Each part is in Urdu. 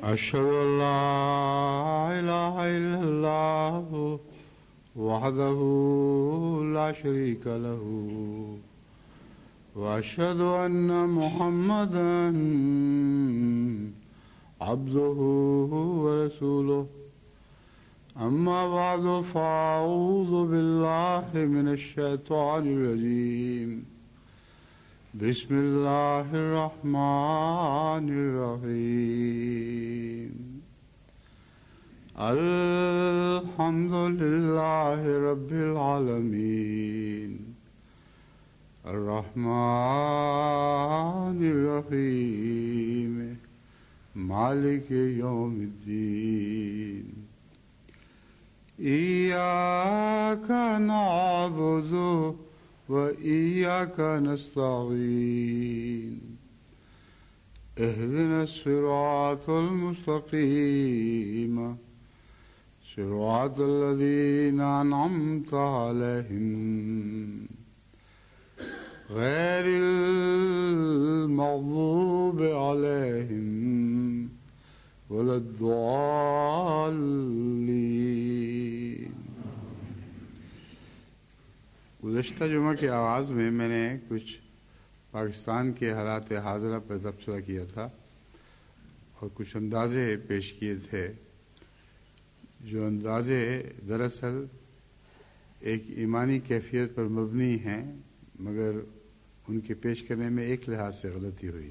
أشهد أن لا إله إلا الله وحده لا شريك له وأشهد أن محمدا عبده ورسوله أما بعد فأعوذ بالله من الشيطان الرجيم بسم الله الرحمن الرحيم الحمد لله رب العالمين الرحمن الرحيم مالك يوم الدين إياك نعبد وإياك نستعين اهدنا الصراط المستقيم صراط الذين أنعمت عليهم غير المغضوب عليهم ولا الضالين. گزشتہ جمعہ کے آغاز میں نے کچھ پاکستان کے حالات حاضرہ پر تبصرہ کیا تھا اور کچھ اندازے پیش کیے تھے، جو اندازے دراصل ایک ایمانی کیفیت پر مبنی ہیں، مگر ان کے پیش کرنے میں ایک لحاظ سے غلطی ہوئی.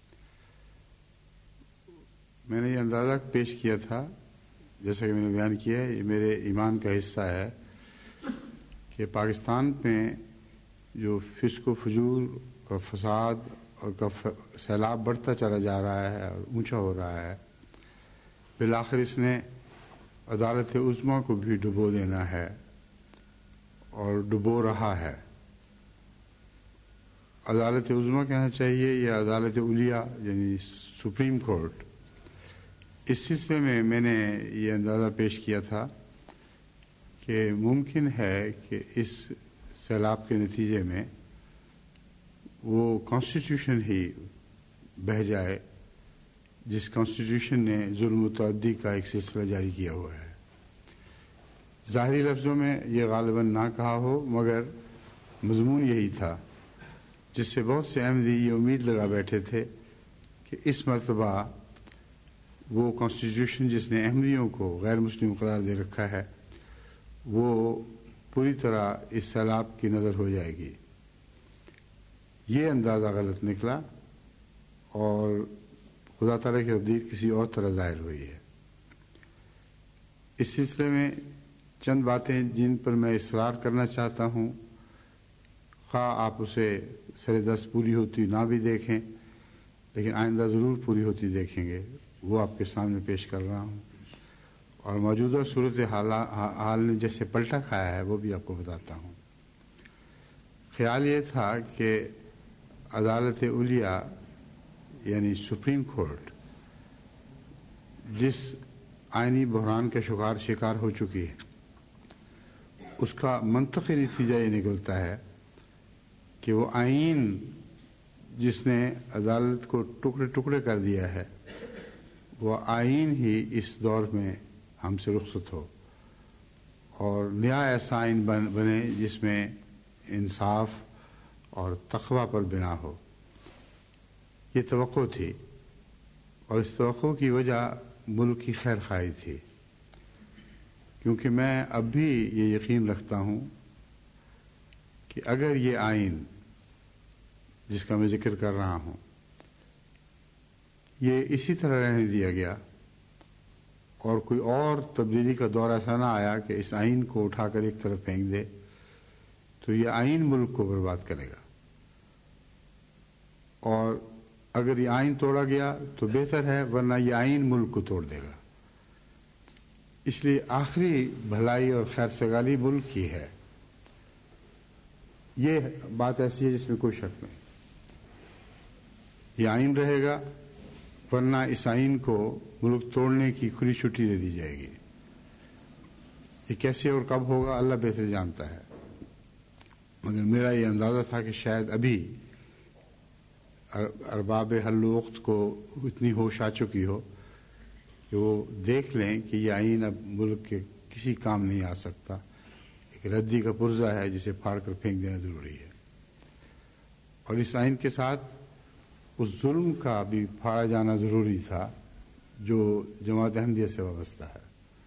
میں نے یہ اندازہ پیش کیا تھا، جیسا کہ میں نے بیان کیا ہے، یہ میرے ایمان کا حصہ ہے کہ پاکستان میں جو فسق و فجور کا فساد اور کا سیلاب بڑھتا چلا جا رہا ہے اور اونچا ہو رہا ہے، بالآخر اس نے عدالت عظمیٰ کو بھی ڈبو دینا ہے اور ڈبو رہا ہے. عدالت عظمیٰ کہنا چاہیے یا عدالت علیہ یعنی سپریم کورٹ. اس سلسلے میں نے یہ اندازہ پیش کیا تھا کہ ممکن ہے کہ اس سیلاب کے نتیجے میں وہ کانسٹیٹیوشن ہی بہہ جائے جس کانسٹیٹیوشن نے ظلم و تعدی کا ایک سلسلہ جاری کیا ہوا ہے. ظاہری لفظوں میں یہ غالباً نہ کہا ہو، مگر مضمون یہی تھا، جس سے بہت سے احمدی یہ امید لگا بیٹھے تھے کہ اس مرتبہ وہ کانسٹیٹیوشن جس نے احمدیوں کو غیر مسلم قرار دے رکھا ہے وہ پوری طرح اس سیلاب کی نظر ہو جائے گی. یہ اندازہ غلط نکلا اور خدا تعالیٰ کی تقدیر کسی اور طرح ظاہر ہوئی ہے. اس سلسلے میں چند باتیں جن پر میں اصرار کرنا چاہتا ہوں، خواہ آپ اسے سر دست پوری ہوتی نہ بھی دیکھیں لیکن آئندہ ضرور پوری ہوتی دیکھیں گے، وہ آپ کے سامنے پیش کر رہا ہوں. اور موجودہ صورت حال نے جیسے پلٹا کھایا ہے وہ بھی آپ کو بتاتا ہوں. خیال یہ تھا کہ عدالت علیہ یعنی سپریم کورٹ جس آئینی بحران کا شکار ہو چکی ہے، اس کا منطقی نتیجہ یہ نکلتا ہے کہ وہ آئین جس نے عدالت کو ٹکڑے ٹکڑے کر دیا ہے، وہ آئین ہی اس دور میں ہم سے رخصت ہو اور نیا ایسا آئین بنے جس میں انصاف اور تقوی پر بنا ہو. یہ توقع تھی اور اس توقع کی وجہ ملک کی خیر خواہی تھی، کیونکہ میں اب بھی یہ یقین رکھتا ہوں کہ اگر یہ آئین جس کا میں ذکر کر رہا ہوں یہ اسی طرح رہنے دیا گیا اور کوئی اور تبدیلی کا دور ایسا نہ آیا کہ اس آئین کو اٹھا کر ایک طرف پھینک دے، تو یہ آئین ملک کو برباد کرے گا. اور اگر یہ آئین توڑا گیا تو بہتر ہے، ورنہ یہ آئین ملک کو توڑ دے گا. اس لیے آخری بھلائی اور خیر سگالی ملک کی ہے. یہ بات ایسی ہے جس میں کوئی شک نہیں. یہ آئین رہے گا، ورنہ اس آئین کو ملک توڑنے کی کھلی چھٹی دے دی جائے گی. یہ کیسے اور کب ہوگا اللہ بہتر جانتا ہے، مگر میرا یہ اندازہ تھا کہ شاید ابھی ارباب حل و عقد کو اتنی ہوش آ چکی ہو کہ وہ دیکھ لیں کہ یہ آئین اب ملک کے کسی کام نہیں آ سکتا، ایک ردی کا پرزہ ہے جسے پھاڑ کر پھینک دینا ضروری ہے، اور اس آئین کے ساتھ اس ظلم کا بھی پھاڑا جانا ضروری تھا جو جماعت احمدیہ سے وابستہ ہے۔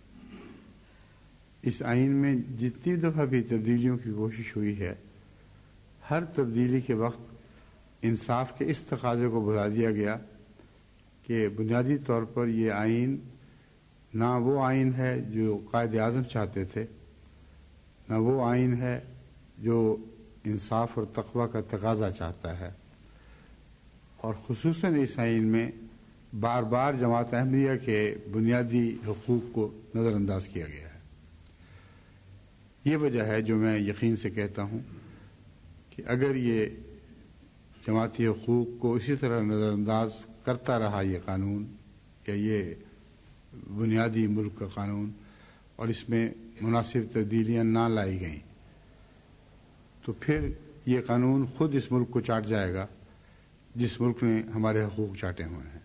اس آئین میں جتنی دفعہ بھی تبدیلیوں کی کوشش ہوئی ہے، ہر تبدیلی کے وقت انصاف کے اس تقاضے کو بڑھا دیا گیا کہ بنیادی طور پر یہ آئین نہ وہ آئین ہے جو قائد اعظم چاہتے تھے، نہ وہ آئین ہے جو انصاف اور تقوی کا تقاضا چاہتا ہے، اور خصوصاً اس آئین میں بار بار جماعت احمدیہ کے بنیادی حقوق کو نظر انداز کیا گیا ہے۔ یہ وجہ ہے جو میں یقین سے کہتا ہوں کہ اگر یہ جماعتی حقوق کو اسی طرح نظر انداز کرتا رہا یہ قانون یا یہ بنیادی ملک کا قانون، اور اس میں مناسب تبدیلیاں نہ لائی گئیں، تو پھر یہ قانون خود اس ملک کو چاٹ جائے گا جس ملک نے ہمارے حقوق چاٹے ہوئے ہیں۔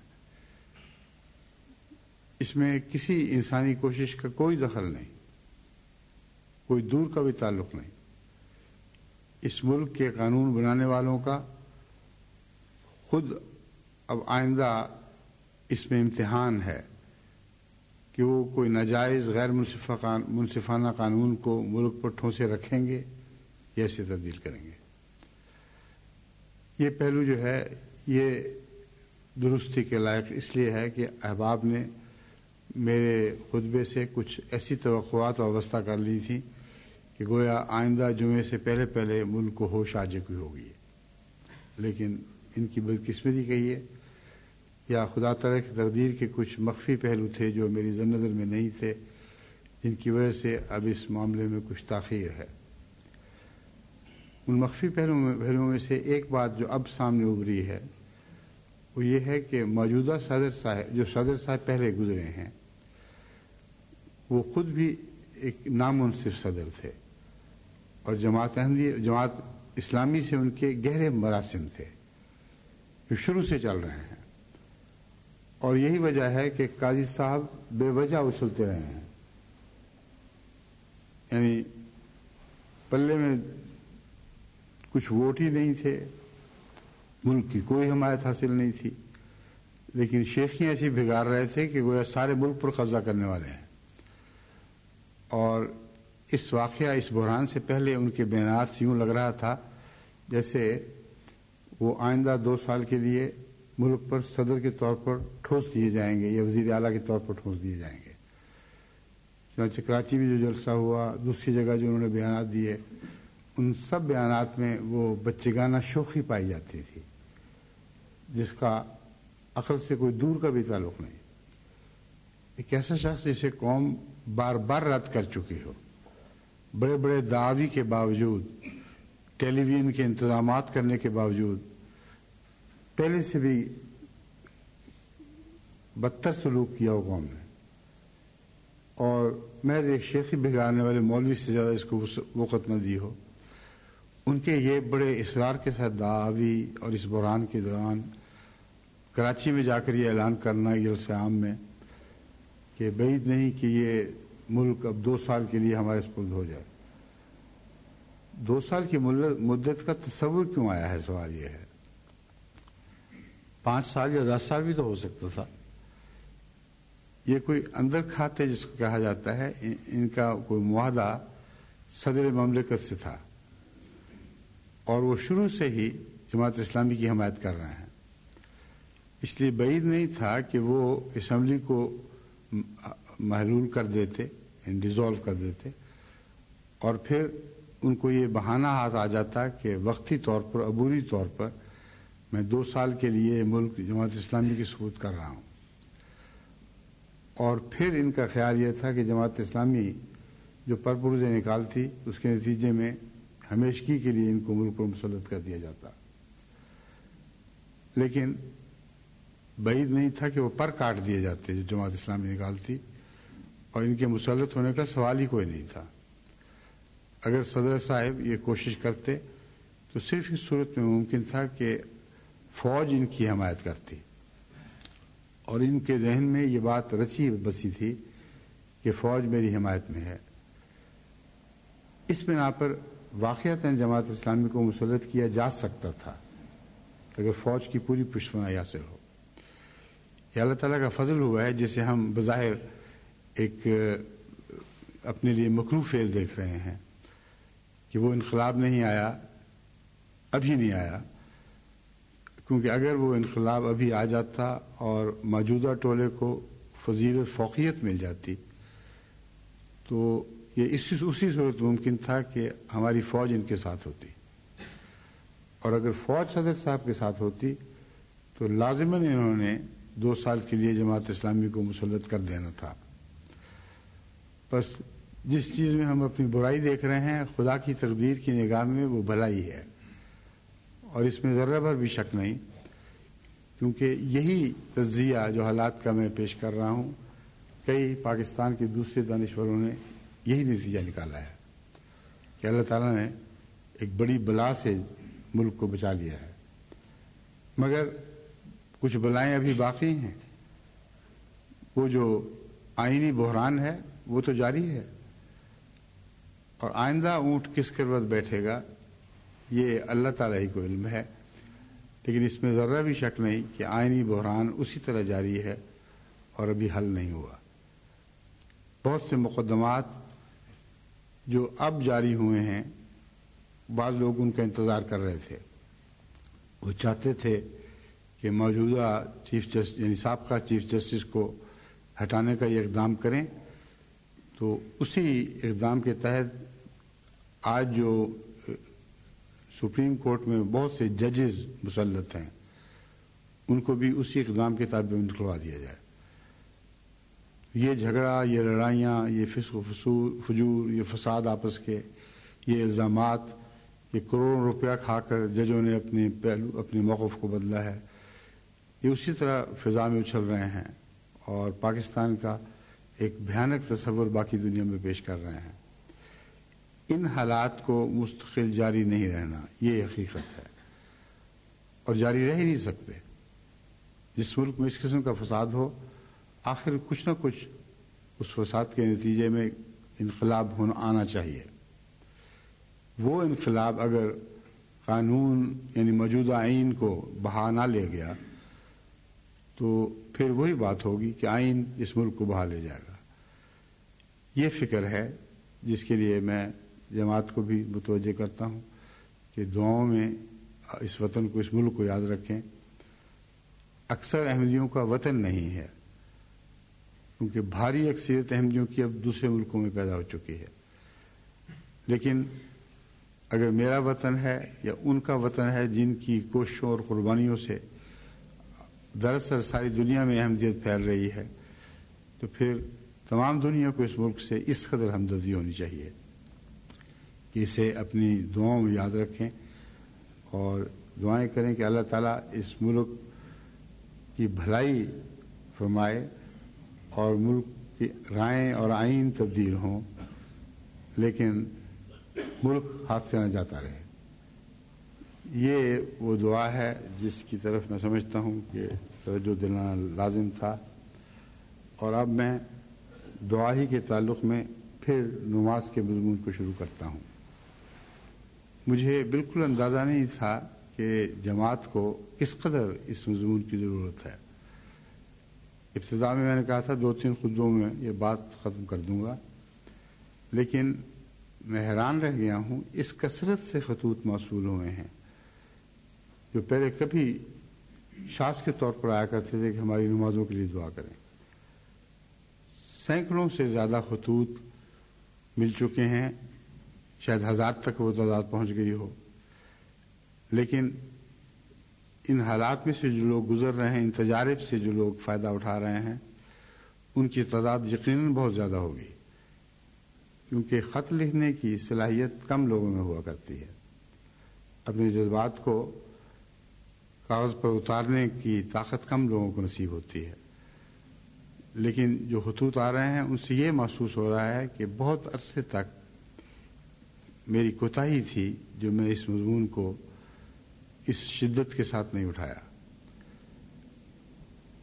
اس میں کسی انسانی کوشش کا کوئی دخل نہیں، کوئی دور کا بھی تعلق نہیں۔ اس ملک کے قانون بنانے والوں کا خود اب آئندہ اس میں امتحان ہے کہ وہ کوئی ناجائز غیر منصفانہ قانون کو ملک پر ٹھونسے رکھیں گے یا اسے تبدیل کریں گے۔ یہ پہلو جو ہے یہ درستی کے لائق اس لیے ہے کہ احباب نے میرے خطبے سے کچھ ایسی توقعات وابستہ کر لی تھیں کہ گویا آئندہ جمعے سے پہلے پہلے ملک کو ہوش آ چکی ہوگی، لیکن ان کی بدقسمتی کہیے یا خدا تعالیٰ کی تقدیر کے کچھ مخفی پہلو تھے جو میری ذہن نظر میں نہیں تھے، جن کی وجہ سے اب اس معاملے میں کچھ تاخیر ہے۔ ان مخفی پہلوؤں میں سے ایک بات جو اب سامنے ابھری ہے وہ یہ ہے کہ موجودہ صدر صاحب پہلے گزرے ہیں، وہ خود بھی ایک نامنصف صدر تھے، اور جماعت اسلامی سے ان کے گہرے مراسم تھے جو شروع سے چل رہے ہیں، اور یہی وجہ ہے کہ قاضی صاحب بے وجہ اچھلتے رہے ہیں، یعنی پلے میں کچھ ووٹ ہی نہیں تھے، ملک کی کوئی حمایت حاصل نہیں تھی، لیکن شیخیاں ایسی بگاڑ رہے تھے کہ گویا سارے ملک پر قبضہ کرنے والے ہیں۔ اور اس واقعہ اس بحران سے پہلے ان کے بیانات سے یوں لگ رہا تھا جیسے وہ آئندہ 2 سال کے لیے ملک پر صدر کے طور پر ٹھوس دیے جائیں گے یا وزیر اعلیٰ کے طور پر ٹھوس دیے جائیں گے۔ چنانچہ کراچی میں جو جلسہ ہوا، دوسری جگہ جو انہوں نے بیانات دیے، ان سب بیانات میں وہ بچگانہ شوخی پائی جاتی تھی جس کا عقل سے کوئی دور کا بھی تعلق نہیں۔ ایک ایسا شخص جسے قوم بار بار رد کر چکی ہو، بڑے بڑے دعوی کے باوجود، ٹیلی ویژن کے انتظامات کرنے کے باوجود، پہلے سے بھی بدتر سلوک کیا ہو قوم نے، اور محض ایک شیخی بگاڑنے والے مولوی سے زیادہ اس کو وقت نہ دی ہو، ان کے یہ بڑے اصرار کے ساتھ دعوی اور اس بحران کے دوران کراچی میں جا کر یہ اعلان کرنا جلسہ عام میں کہ بعید نہیں کہ یہ ملک اب 2 سال کے لیے ہمارے سپرد ہو جائے۔ 2 سال کی مدت کا تصور کیوں آیا ہے؟ سوال یہ ہے۔ 5 سال یا 10 سال بھی تو ہو سکتا تھا۔ یہ کوئی اندر کھاتے جس کو کہا جاتا ہے، ان کا کوئی معاہدہ صدر مملکت سے تھا، اور وہ شروع سے ہی جماعت اسلامی کی حمایت کر رہے ہیں، اس لیے بعید نہیں تھا کہ وہ اسمبلی کو محلول کر دیتے، ڈیزالو کر دیتے، اور پھر ان کو یہ بہانہ ہاتھ آ جاتا کہ وقتی طور پر، عبوری طور پر میں 2 سال کے لیے ملک جماعت اسلامی کی سپرد کر رہا ہوں۔ اور پھر ان کا خیال یہ تھا کہ جماعت اسلامی جو پرپرزے نکالتی، اس کے نتیجے میں ہمیشگی کے لیے ان کو ملک پر مسلط کر دیا جاتا، لیکن بعید نہیں تھا کہ وہ پر کاٹ دیے جاتے جو جماعت اسلامی نکالتی، اور ان کے مسلط ہونے کا سوال ہی کوئی نہیں تھا۔ اگر صدر صاحب یہ کوشش کرتے تو صرف اس صورت میں ممکن تھا کہ فوج ان کی حمایت کرتی، اور ان کے ذہن میں یہ بات رچی بسی تھی کہ فوج میری حمایت میں ہے. اس بنا پر واقعتاً جماعت اسلامی کو مسلط کیا جا سکتا تھا اگر فوج کی پوری پشتوانائی حاصل ہو. یہ اللہ تعالیٰ کا فضل ہوا ہے جسے ہم بظاہر ایک اپنے لیے مکروہ فعل دیکھ رہے ہیں کہ وہ انقلاب نہیں آیا، ابھی نہیں آیا، کیونکہ اگر وہ انقلاب ابھی آ جاتا اور موجودہ ٹولے کو فضیلت فوقیت مل جاتی تو یہ اسی صورت ممکن تھا کہ ہماری فوج ان کے ساتھ ہوتی، اور اگر فوج صدر صاحب کے ساتھ ہوتی تو لازماً انہوں نے 2 سال کے لیے جماعت اسلامی کو مسلط کر دینا تھا. بس جس چیز میں ہم اپنی برائی دیکھ رہے ہیں خدا کی تقدیر کی نگاہ میں وہ بھلائی ہے، اور اس میں ذرہ بھر بھی شک نہیں، کیونکہ یہی تجزیہ جو حالات کا میں پیش کر رہا ہوں کئی پاکستان کے دوسرے دانشوروں نے یہی نتیجہ نکالا ہے کہ اللہ تعالیٰ نے ایک بڑی بلا سے ملک کو بچا لیا ہے. مگر کچھ بلائیں ابھی باقی ہیں. وہ جو آئینی بحران ہے وہ تو جاری ہے، اور آئندہ اونٹ کس کروت بیٹھے گا یہ اللہ تعالیٰ ہی کو علم ہے. لیکن اس میں ذرہ بھی شک نہیں کہ آئینی بحران اسی طرح جاری ہے اور ابھی حل نہیں ہوا. بہت سے مقدمات جو اب جاری ہوئے ہیں بعض لوگ ان کا انتظار کر رہے تھے. وہ چاہتے تھے کہ موجودہ چیف جسٹس یعنی سابقہ چیف جسٹس کو ہٹانے کا یہ اقدام کریں، تو اسی اقدام کے تحت آج جو سپریم کورٹ میں بہت سے ججز مسلط ہیں ان کو بھی اسی اقدام کے تابع نکلوا دیا جائے. یہ جھگڑا، یہ لڑائیاں، یہ فسق و فجور، یہ فساد آپس کے، یہ الزامات کہ کروڑوں روپیہ کھا کر ججوں نے اپنے موقف کو بدلا ہے، یہ اسی طرح فضا میں اچھل رہے ہیں اور پاکستان کا ایک بھیانک تصور باقی دنیا میں پیش کر رہے ہیں. ان حالات کو مستقل جاری نہیں رہنا یہ حقیقت ہے، اور جاری رہ ہی نہیں سکتے. جس ملک میں اس قسم کا فساد ہو آخر کچھ نہ کچھ اس فساد کے نتیجے میں انقلاب آنا چاہیے. وہ انقلاب اگر قانون یعنی موجودہ آئین کو بہا نہ لے گیا تو پھر وہی بات ہوگی کہ آئین اس ملک کو بہا لے جائے گا. یہ فکر ہے جس کے لیے میں جماعت کو بھی متوجہ کرتا ہوں کہ دعاؤں میں اس وطن کو، اس ملک کو یاد رکھیں. اکثر احمدیوں کا وطن نہیں ہے، کیونکہ بھاری اکثریت احمدیوں کی اب دوسرے ملکوں میں پیدا ہو چکی ہے. لیکن اگر میرا وطن ہے یا ان کا وطن ہے جن کی کوششوں اور قربانیوں سے دراصل ساری دنیا میں احمدیت پھیل رہی ہے، تو پھر تمام دنیا کو اس ملک سے اس قدر ہمدردی ہونی چاہیے کہ اسے اپنی دعاؤں میں یاد رکھیں اور دعائیں کریں کہ اللہ تعالیٰ اس ملک کی بھلائی فرمائے اور ملک کی رائیں اور آئین تبدیل ہوں، لیکن ملک ہاتھ سے نہ جاتا رہے. یہ وہ دعا ہے جس کی طرف میں سمجھتا ہوں کہ توجہ دلانا لازم تھا. اور اب میں دعا ہی کے تعلق میں پھر نماز کے مضمون کو شروع کرتا ہوں. مجھے بالکل اندازہ نہیں تھا کہ جماعت کو کس قدر اس مضمون کی ضرورت ہے. ابتدا میں نے کہا تھا 2-3 خطبوں میں یہ بات ختم کر دوں گا، لیکن میں حیران رہ گیا ہوں اس کثرت سے خطوط موصول ہوئے ہیں جو پہلے کبھی شاذ کے طور پر آیا کرتے تھے کہ ہماری نمازوں کے لیے دعا کریں. سینکڑوں سے زیادہ خطوط مل چکے ہیں، شاید 1000 تک وہ تعداد پہنچ گئی ہو. لیکن ان حالات میں سے جو لوگ گزر رہے ہیں، ان تجارب سے جو لوگ فائدہ اٹھا رہے ہیں، ان کی تعداد یقیناً بہت زیادہ ہوگی، کیونکہ خط لکھنے کی صلاحیت کم لوگوں میں ہوا کرتی ہے. اپنے جذبات کو کاغذ پر اتارنے کی طاقت کم لوگوں کو نصیب ہوتی ہے. لیکن جو خطوط آ رہے ہیں ان سے یہ محسوس ہو رہا ہے کہ بہت عرصے تک میری کوتاہی تھی جو میں اس مضمون کو اس شدت کے ساتھ نہیں اٹھایا.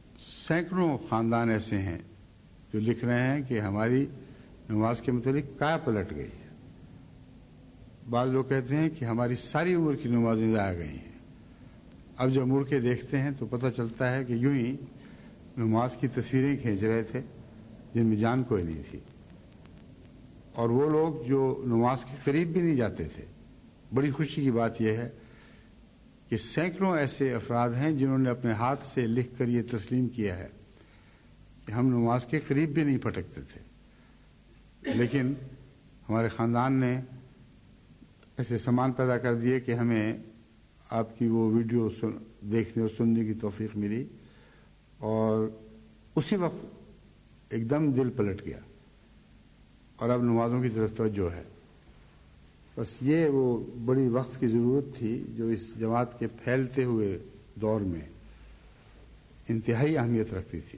سینکڑوں خاندان ایسے ہیں جو لکھ رہے ہیں کہ ہماری نماز کے متعلق کیا پلٹ گئی ہے. بعض لوگ کہتے ہیں کہ ہماری ساری عمر کی نمازیں ضائع گئی ہیں. اب جب مڑ کے دیکھتے ہیں تو پتہ چلتا ہے کہ یوں ہی نماز کی تصویریں کھینچ رہے تھے جن میں جان کوئی نہیں تھی. اور وہ لوگ جو نماز کے قریب بھی نہیں جاتے تھے. بڑی خوشی کی بات یہ ہے کہ سینکڑوں ایسے افراد ہیں جنہوں نے اپنے ہاتھ سے لکھ کر یہ تسلیم کیا ہے کہ ہم نماز کے قریب بھی نہیں پھٹکتے تھے، لیکن ہمارے خاندان نے ایسے سامان پیدا کر دیے کہ ہمیں آپ کی وہ ویڈیو دیکھنے اور سننے کی توفیق ملی، اور اسی وقت ایک دم دل پلٹ گیا اور اب نمازوں کی طرف توجہ ہے. بس یہ وہ بڑی وقت کی ضرورت تھی جو اس جماعت کے پھیلتے ہوئے دور میں انتہائی اہمیت رکھتی تھی.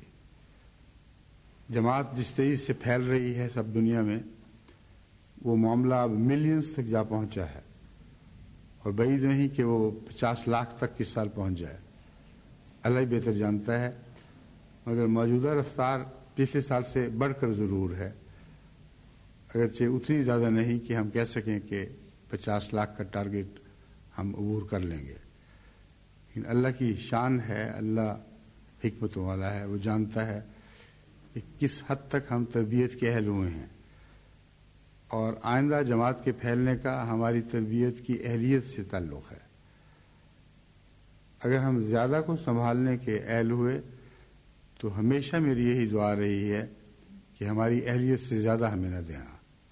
جماعت جس تیزی سے پھیل رہی ہے سب دنیا میں، وہ معاملہ اب ملینز تک جا پہنچا ہے، اور بعید نہیں کہ وہ 50 لاکھ تک اس سال پہنچ جائے. اللہ ہی بہتر جانتا ہے، مگر موجودہ رفتار پچھلے سال سے بڑھ کر ضرور ہے، اگرچہ اتنی زیادہ نہیں کہ ہم کہہ سکیں کہ 50 لاکھ کا ٹارگٹ ہم عبور کر لیں گے. لیکن اللہ کی شان ہے، اللہ حکمتوں والا ہے، وہ جانتا ہے کہ کس حد تک ہم تربیت کے اہل ہوئے ہیں، اور آئندہ جماعت کے پھیلنے کا ہماری تربیت کی اہلیت سے تعلق ہے. اگر ہم زیادہ کو سنبھالنے کے اہل ہوئے تو ہمیشہ میری یہی دعا رہی ہے کہ ہماری اہلیت سے زیادہ ہمیں نہ دینا.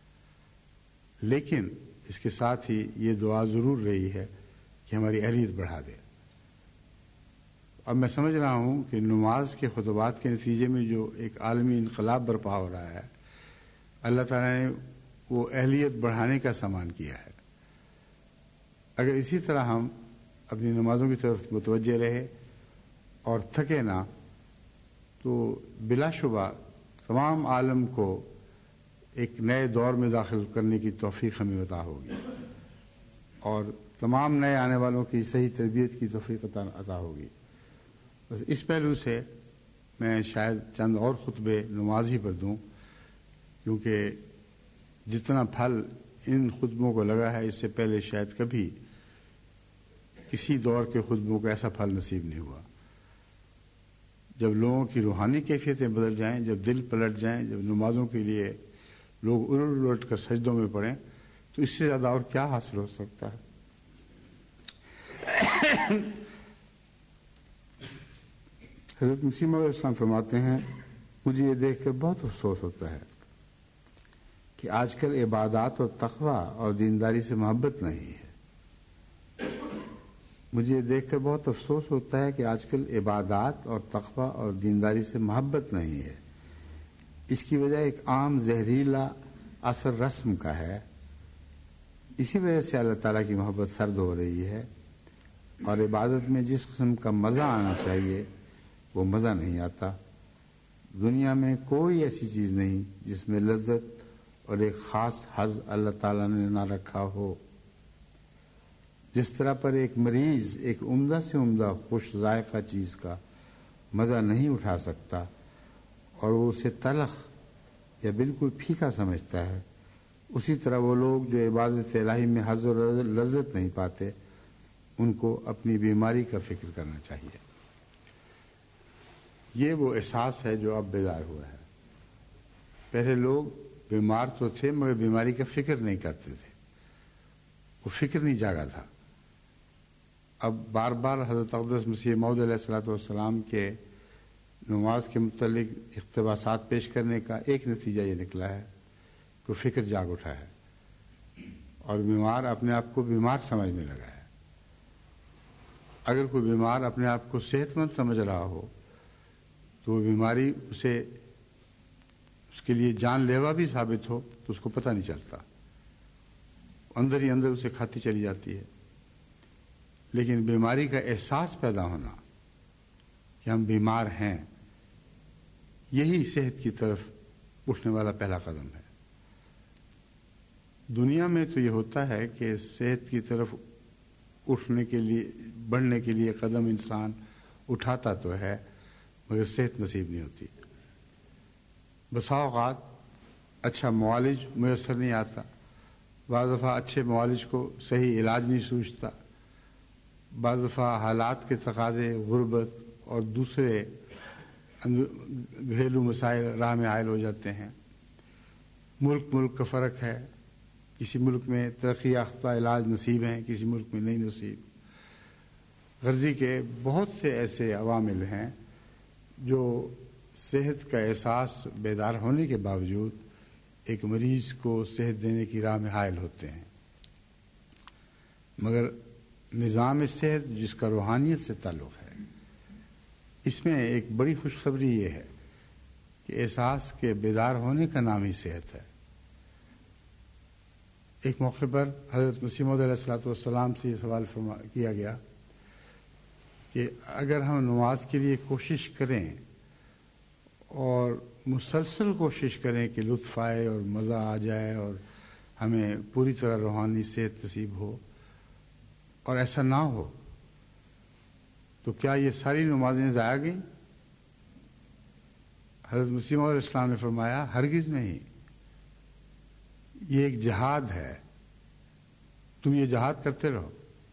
لیکن اس کے ساتھ ہی یہ دعا ضرور رہی ہے کہ ہماری اہلیت بڑھا دے. اب میں سمجھ رہا ہوں کہ نماز کے خطبات کے نتیجے میں جو ایک عالمی انقلاب برپا ہو رہا ہے، اللہ تعالیٰ نے وہ اہلیت بڑھانے کا سامان کیا ہے. اگر اسی طرح ہم اپنی نمازوں کی طرف متوجہ رہے اور تھکے نہ، تو بلا شبہ تمام عالم کو ایک نئے دور میں داخل کرنے کی توفیق ہمیں عطا ہوگی، اور تمام نئے آنے والوں کی صحیح تربیت کی توفیق عطا ہوگی. بس اس پہلو سے میں شاید چند اور خطبے نماز ہی پر دوں، کیونکہ جتنا پھل ان خطبوں کو لگا ہے اس سے پہلے شاید کبھی کسی دور کے خطبوں کو ایسا پھل نصیب نہیں ہوا. جب لوگوں کی روحانی کیفیتیں بدل جائیں، جب دل پلٹ جائیں، جب نمازوں کے لیے لوگ الٹ الٹ کر سجدوں میں پڑیں، تو اس سے زیادہ اور کیا حاصل ہو سکتا ہے. حضرت مسیح موعود علیہ السلام فرماتے ہیں، مجھے یہ دیکھ کر بہت افسوس ہوتا ہے کہ آج کل عبادات اور تقوی اور دینداری سے محبت نہیں ہے. مجھے یہ دیکھ کر بہت افسوس ہوتا ہے کہ آج کل عبادات اور تقوی اور دینداری سے محبت نہیں ہے. اس کی وجہ ایک عام زہریلا اثر رسم کا ہے. اسی وجہ سے اللہ تعالیٰ کی محبت سرد ہو رہی ہے، اور عبادت میں جس قسم کا مزہ آنا چاہیے وہ مزہ نہیں آتا. دنیا میں کوئی ایسی چیز نہیں جس میں لذت اور ایک خاص حظ اللہ تعالیٰ نے نہ رکھا ہو. جس طرح پر ایک مریض ایک عمدہ سے عمدہ خوش ذائقہ چیز کا مزہ نہیں اٹھا سکتا اور وہ اسے تلخ یا بالکل پھیکا سمجھتا ہے، اسی طرح وہ لوگ جو عبادت الہی میں حظ و لذت نہیں پاتے، ان کو اپنی بیماری کا فکر کرنا چاہیے. یہ وہ احساس ہے جو اب بیدار ہوا ہے. پہلے لوگ بیمار تو تھے مگر بیماری کا فکر نہیں کرتے تھے، وہ فکر نہیں جاگا تھا. اب بار بار حضرت اقدس مسیح موعود علیہ السلام کے نماز کے متعلق اقتباسات پیش کرنے کا ایک نتیجہ یہ نکلا ہے کہ فکر جاگ اٹھا ہے، اور بیمار اپنے آپ کو بیمار سمجھنے لگا ہے. اگر کوئی بیمار اپنے آپ کو صحت مند سمجھ رہا ہو تو وہ بیماری اس کے لیے جان لیوا بھی ثابت ہو تو اس کو پتہ نہیں چلتا، اندر ہی اندر اسے کھاتی چلی جاتی ہے. لیکن بیماری کا احساس پیدا ہونا کہ ہم بیمار ہیں، یہی صحت کی طرف اٹھنے والا پہلا قدم ہے. دنیا میں تو یہ ہوتا ہے کہ صحت کی طرف اٹھنے کے لیے بڑھنے کے لیے قدم انسان اٹھاتا تو ہے، مگر صحت نصیب نہیں ہوتی. بسا اوقات اچھا معالج میسر نہیں آتا، بعض دفعہ اچھے معالج کو صحیح علاج نہیں سوچتا، بعض دفعہ حالات کے تقاضے، غربت اور دوسرے گھریلو مسائل راہ میں حائل ہو جاتے ہیں. ملک کا فرق ہے، کسی ملک میں ترقی یافتہ علاج نصیب ہیں، کسی ملک میں نہیں نصیب. غرضی کے بہت سے ایسے عوامل ہیں جو صحت کا احساس بیدار ہونے کے باوجود ایک مریض کو صحت دینے کی راہ میں حائل ہوتے ہیں. مگر نظام صحت جس کا روحانیت سے تعلق ہے، اس میں ایک بڑی خوشخبری یہ ہے کہ احساس کے بیدار ہونے کا نام ہی صحت ہے. ایک موقع پر حضرت مسیح موعود علیہ السلام سے یہ سوال کیا گیا کہ اگر ہم نماز کے لیے کوشش کریں اور مسلسل کوشش کریں کہ لطف آئے اور مزہ آ جائے اور ہمیں پوری طرح روحانی صحت نصیب ہو، اور ایسا نہ ہو تو کیا یہ ساری نمازیں ضائع گئیں؟ حضرت مسیح موعود علیہ السلام نے فرمایا ہرگز نہیں، یہ ایک جہاد ہے، تم یہ جہاد کرتے رہو.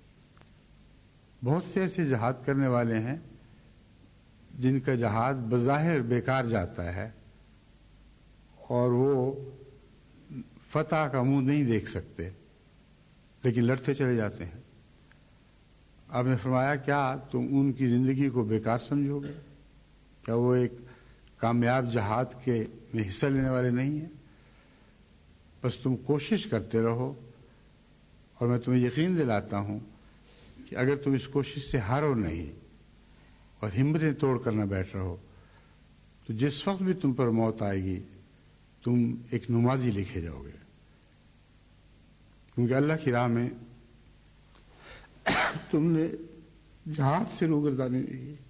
بہت سے ایسے جہاد کرنے والے ہیں جن کا جہاد بظاہر بیکار جاتا ہے اور وہ فتح کا منہ نہیں دیکھ سکتے، لیکن لڑتے چلے جاتے ہیں. آپ نے فرمایا کیا تم ان کی زندگی کو بیکار سمجھو گے؟ کیا وہ ایک کامیاب جہاد کے میں حصہ لینے والے نہیں ہیں؟ بس تم کوشش کرتے رہو، اور میں تمہیں یقین دلاتا ہوں کہ اگر تم اس کوشش سے ہارو نہیں اور ہمتیں توڑ کر نہ بیٹھ رہو تو جس وقت بھی تم پر موت آئے گی تم ایک نمازی لکھے جاؤ گے. کیونکہ اللہ کی راہ میں تم نے جہاد سے روگردانی نہیں کی.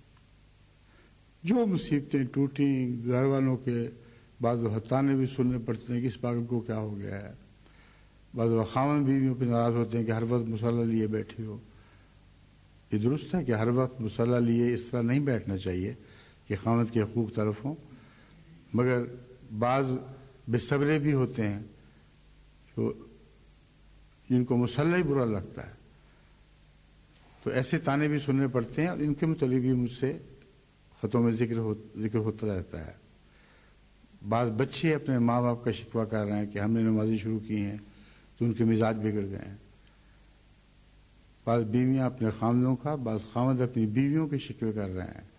جو مصیبتیں ٹوٹیں، گھر والوں کے بعض طانے بھی سننے پڑتے ہیں کہ اس پاگل کو کیا ہو گیا ہے. بعض خاوند بیویوں پہ ناراض ہوتے ہیں کہ ہر وقت مصلی لیے بیٹھی ہو. یہ درست ہے کہ ہر وقت مصلی لیے اس طرح نہیں بیٹھنا چاہیے کہ خاوند کے حقوق طرف ہوں، مگر بعض بے صبرے بھی ہوتے ہیں جو جن کو مصلی ہی برا لگتا ہے، تو ایسے تانے بھی سننے پڑتے ہیں، اور ان کے متعلق بھی مجھ سے خطوں میں ذکر ہوتا رہتا ہے. بعض بچے اپنے ماں باپ کا شکوہ کر رہے ہیں کہ ہم نے نمازی شروع کی ہیں تو ان کے مزاج بگڑ گئے ہیں. بعض بیویاں اپنے خامدوں کا، بعض خامد اپنی بیویوں کے شکوے کر رہے ہیں.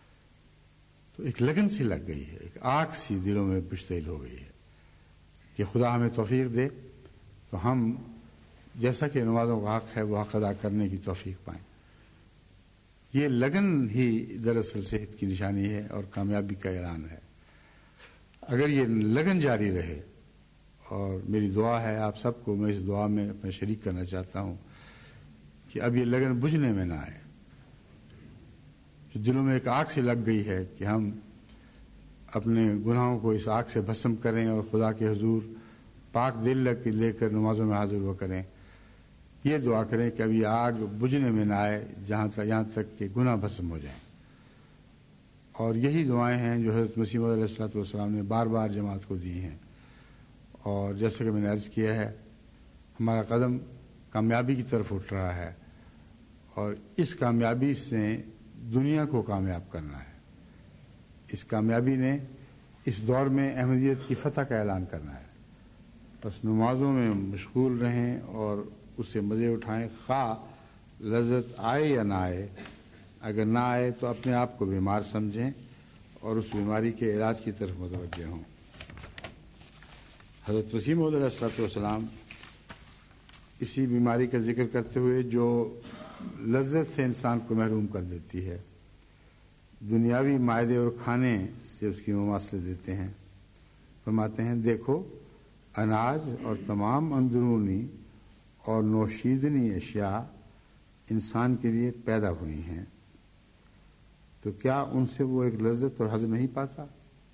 تو ایک لگن سی لگ گئی ہے، ایک آگ سی دلوں میں مشتعل ہو گئی ہے کہ خدا ہمیں توفیق دے تو ہم جیسا کہ نمازوں کا حق ہے وہ حق ادا کرنے کی توفیق پائیں. یہ لگن ہی دراصل صحت کی نشانی ہے اور کامیابی کا اعلان ہے. اگر یہ لگن جاری رہے، اور میری دعا ہے آپ سب کو، میں اس دعا میں اپنا شریک کرنا چاہتا ہوں کہ اب یہ لگن بجھنے میں نہ آئے. جو دلوں میں ایک آگ سے لگ گئی ہے کہ ہم اپنے گناہوں کو اس آگ سے بھسم کریں اور خدا کے حضور پاک دل لے کر نمازوں میں حاضر ہوا کریں. یہ دعا کریں کہ اب یہ آگ بجھنے میں نہ آئے یہاں تک کہ گناہ بھسم ہو جائیں. اور یہی دعائیں ہیں جو حضرت مسیح موعود علیہ السلام نے بار بار جماعت کو دی ہیں. اور جیسا کہ میں نے عرض کیا ہے، ہمارا قدم کامیابی کی طرف اٹھ رہا ہے، اور اس کامیابی سے دنیا کو کامیاب کرنا ہے. اس کامیابی نے اس دور میں احمدیت کی فتح کا اعلان کرنا ہے. بس نمازوں میں مشغول رہیں اور اس سے مزے اٹھائیں، خواہ لذت آئے یا نہ آئے. اگر نہ آئے تو اپنے آپ کو بیمار سمجھیں اور اس بیماری کے علاج کی طرف متوجہ ہوں. حضرت مسیح موعود علیہ السلام اسی بیماری کا ذکر کرتے ہوئے جو لذت سے انسان کو محروم کر دیتی ہے، دنیاوی مائدے اور کھانے سے اس کی مماثلت دیتے ہیں. فرماتے ہیں دیکھو اناج اور تمام اندرونی اور نوشیدنی اشیاء انسان کے لیے پیدا ہوئی ہیں، تو کیا ان سے وہ ایک لذت اور حظ نہیں پاتا؟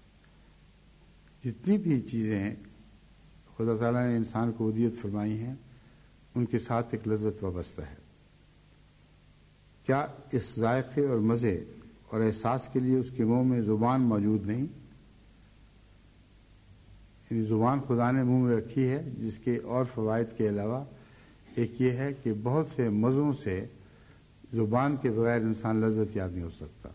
جتنی بھی چیزیں خدا تعالیٰ نے انسان کو عطیت فرمائی ہیں ان کے ساتھ ایک لذت وابستہ ہے. کیا اس ذائقے اور مزے اور احساس کے لیے اس کے منہ میں زبان موجود نہیں. یعنی زبان خدا نے منہ میں رکھی ہے، جس کے اور فوائد کے علاوہ ایک یہ ہے کہ بہت سے مزوں سے زبان کے بغیر انسان لذت یاب نہیں ہو سکتا.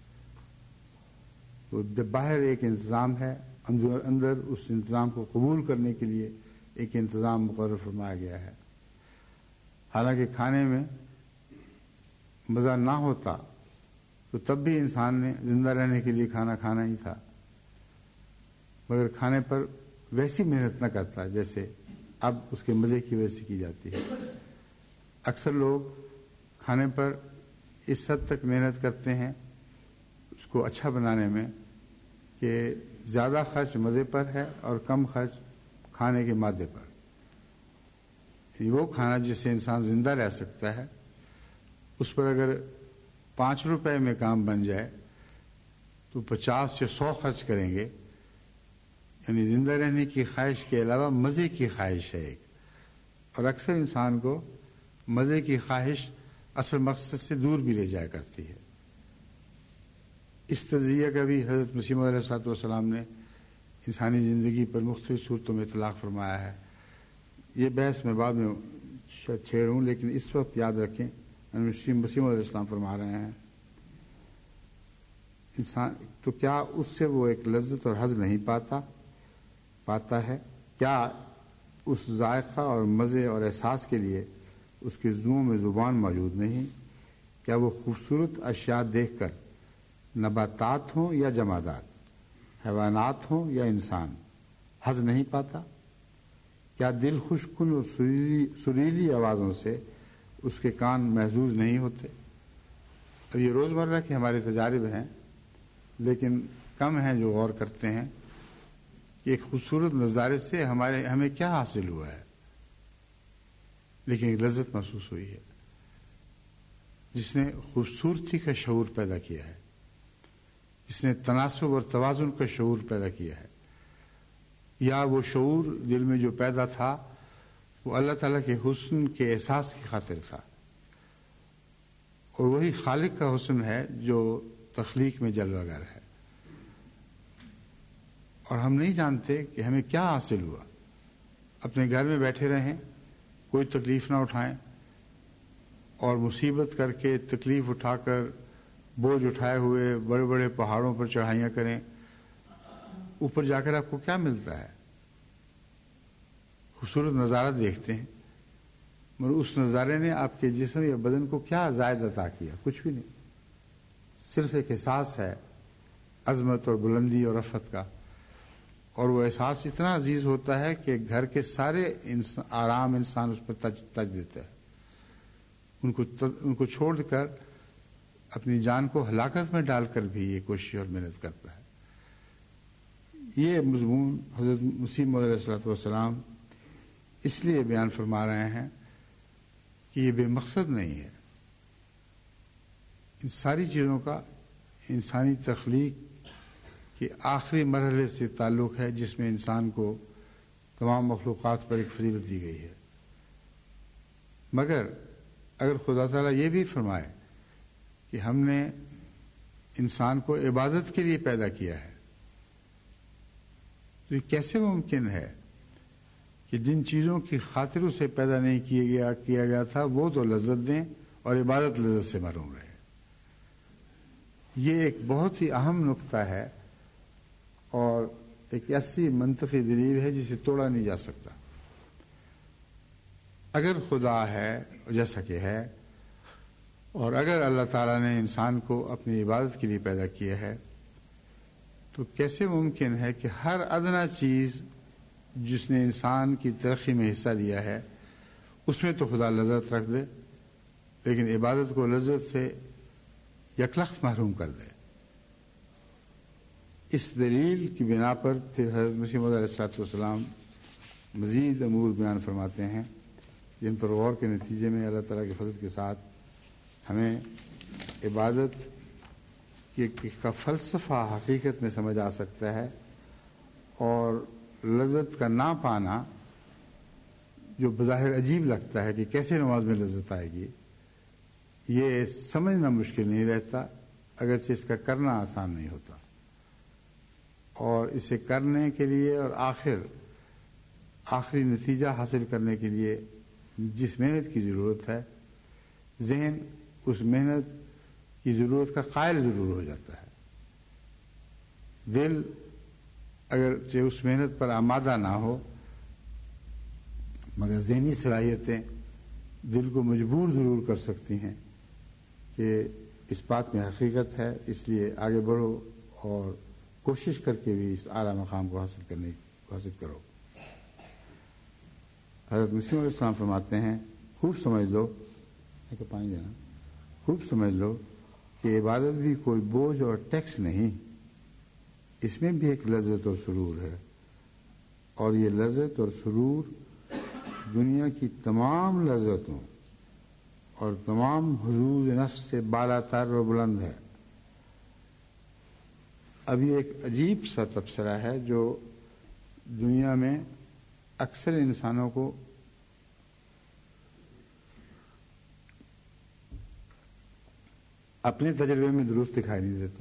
تو باہر ایک انتظام ہے، اندر اس انتظام کو قبول کرنے کے لیے ایک انتظام مقرر فرمایا گیا ہے. حالانکہ کھانے میں مزہ نہ ہوتا تو تب بھی انسان نے زندہ رہنے کے لیے کھانا کھانا ہی تھا، مگر کھانے پر ویسی محنت نہ کرتا جیسے اب اس کے مزے کی وجہ سے کی جاتی ہے. اکثر لوگ کھانے پر اس حد تک محنت کرتے ہیں اس کو اچھا بنانے میں کہ زیادہ خرچ مزے پر ہے اور کم خرچ کھانے کے مادے پر. وہ کھانا جس سے انسان زندہ رہ سکتا ہے اس پر اگر 5 روپے میں کام بن جائے تو 50 یا 100 خرچ کریں گے. یعنی زندہ رہنے کی خواہش کے علاوہ مزے کی خواہش ہے ایک، اور اکثر انسان کو مزے کی خواہش اصل مقصد سے دور بھی لے جایا کرتی ہے. اس تجزیہ کا بھی حضرت مسیح موعود علیہ السلام نے انسانی زندگی پر مختلف صورتوں میں اطلاق فرمایا ہے. یہ بحث میں بعد میں چھیڑوں، لیکن اس وقت یاد رکھیں مسیح موعود علیہ السلام فرما رہے ہیں انسان تو کیا اس سے وہ ایک لذت اور حظ نہیں پاتا ہے؟ کیا اس ذائقہ اور مزے اور احساس کے لیے اس کے منہ میں زبان موجود نہیں؟ کیا وہ خوبصورت اشیاء دیکھ کر نباتات ہوں یا جمادات، حیوانات ہوں یا انسان، حظ نہیں پاتا؟ کیا دل خوش کن اور سریلی آوازوں سے اس کے کان محظوظ نہیں ہوتے؟ اب یہ روزمرہ کے ہمارے تجارب ہیں، لیکن کم ہیں جو غور کرتے ہیں کہ ایک خوبصورت نظارے سے ہمیں کیا حاصل ہوا ہے، لیکن ایک لذت محسوس ہوئی ہے. جس نے خوبصورتی کا شعور پیدا کیا ہے، جس نے تناسب اور توازن کا شعور پیدا کیا ہے، یا وہ شعور دل میں جو پیدا تھا وہ اللہ تعالیٰ کے حسن کے احساس کی خاطر تھا، اور وہی خالق کا حسن ہے جو تخلیق میں جلوہ گر ہے. اور ہم نہیں جانتے کہ ہمیں کیا حاصل ہوا. اپنے گھر میں بیٹھے رہیں، کوئی تکلیف نہ اٹھائیں، اور مصیبت کر کے تکلیف اٹھا کر بوجھ اٹھائے ہوئے بڑے بڑے پہاڑوں پر چڑھائیاں کریں، اوپر جا کر آپ کو کیا ملتا ہے؟ خوبصورت نظارہ دیکھتے ہیں، مگر اس نظارے نے آپ کے جسم یا بدن کو کیا زائد عطا کیا؟ کچھ بھی نہیں. صرف ایک احساس ہے عظمت اور بلندی اور رفعت کا، اور وہ احساس اتنا عزیز ہوتا ہے کہ گھر کے سارے آرام انسان اس پر تج دیتا ہے. ان کو چھوڑ کر اپنی جان کو ہلاکت میں ڈال کر بھی یہ کوشش اور محنت کرتا ہے. یہ مضمون حضرت مسیح موعود علیہ السلام اس لیے بیان فرما رہے ہیں کہ یہ بے مقصد نہیں ہے. ان ساری چیزوں کا انسانی تخلیق کے آخری مرحلے سے تعلق ہے، جس میں انسان کو تمام مخلوقات پر ایک فضیلت دی گئی ہے. مگر اگر خدا تعالیٰ یہ بھی فرمائے کہ ہم نے انسان کو عبادت کے لیے پیدا کیا ہے، تو یہ کیسے ممکن ہے کہ جن چیزوں کی خاطر اسے پیدا نہیں کیا گیا تھا وہ تو لذت دیں اور عبادت لذت سے محروم رہے؟ یہ ایک بہت ہی اہم نقطہ ہے اور ایک ایسی منطقی دلیل ہے جسے توڑا نہیں جا سکتا. اگر خدا ہے جیسا کہ ہے، اور اگر اللہ تعالیٰ نے انسان کو اپنی عبادت کے لیے پیدا کیا ہے، تو کیسے ممکن ہے کہ ہر ادنا چیز جس نے انسان کی ترقی میں حصہ لیا ہے اس میں تو خدا لذت رکھ دے، لیکن عبادت کو لذت سے یکلخت محروم کر دے؟ اس دلیل کی بنا پر پھر حضرت مسیح موعود علیہ السلام مزید امور بیان فرماتے ہیں، جن پر غور کے نتیجے میں اللہ تعالیٰ کے فضل کے ساتھ ہمیں عبادت کا فلسفہ حقیقت میں سمجھ آ سکتا ہے، اور لذت کا نہ پانا جو بظاہر عجیب لگتا ہے کہ کیسے نماز میں لذت آئے گی، یہ سمجھنا مشکل نہیں رہتا اگرچہ اس کا کرنا آسان نہیں ہوتا، اور اسے کرنے کے لیے اور آخری نتیجہ حاصل کرنے کے لیے جس محنت کی ضرورت ہے، ذہن اس محنت کی ضرورت کا قائل ضرور ہو جاتا ہے۔ دل اگرچہ اس محنت پر آمادہ نہ ہو، مگر ذہنی صلاحیتیں دل کو مجبور ضرور کر سکتی ہیں کہ اس بات میں حقیقت ہے، اس لیے آگے بڑھو اور کوشش کر کے بھی اس اعلیٰ مقام کو حاصل کرو۔ حضرت مسیح علیہ السلام فرماتے ہیں، خوب سمجھ لو کہ عبادت بھی کوئی بوجھ اور ٹیکس نہیں، اس میں بھی ایک لذت اور سرور ہے، اور یہ لذت اور سرور دنیا کی تمام لذتوں اور تمام حظوظ نفس سے بالا تر و بلند ہے۔ ابھی ایک عجیب سا تبصرہ ہے جو دنیا میں اکثر انسانوں کو اپنے تجربے میں درست دکھائی نہیں دیتا۔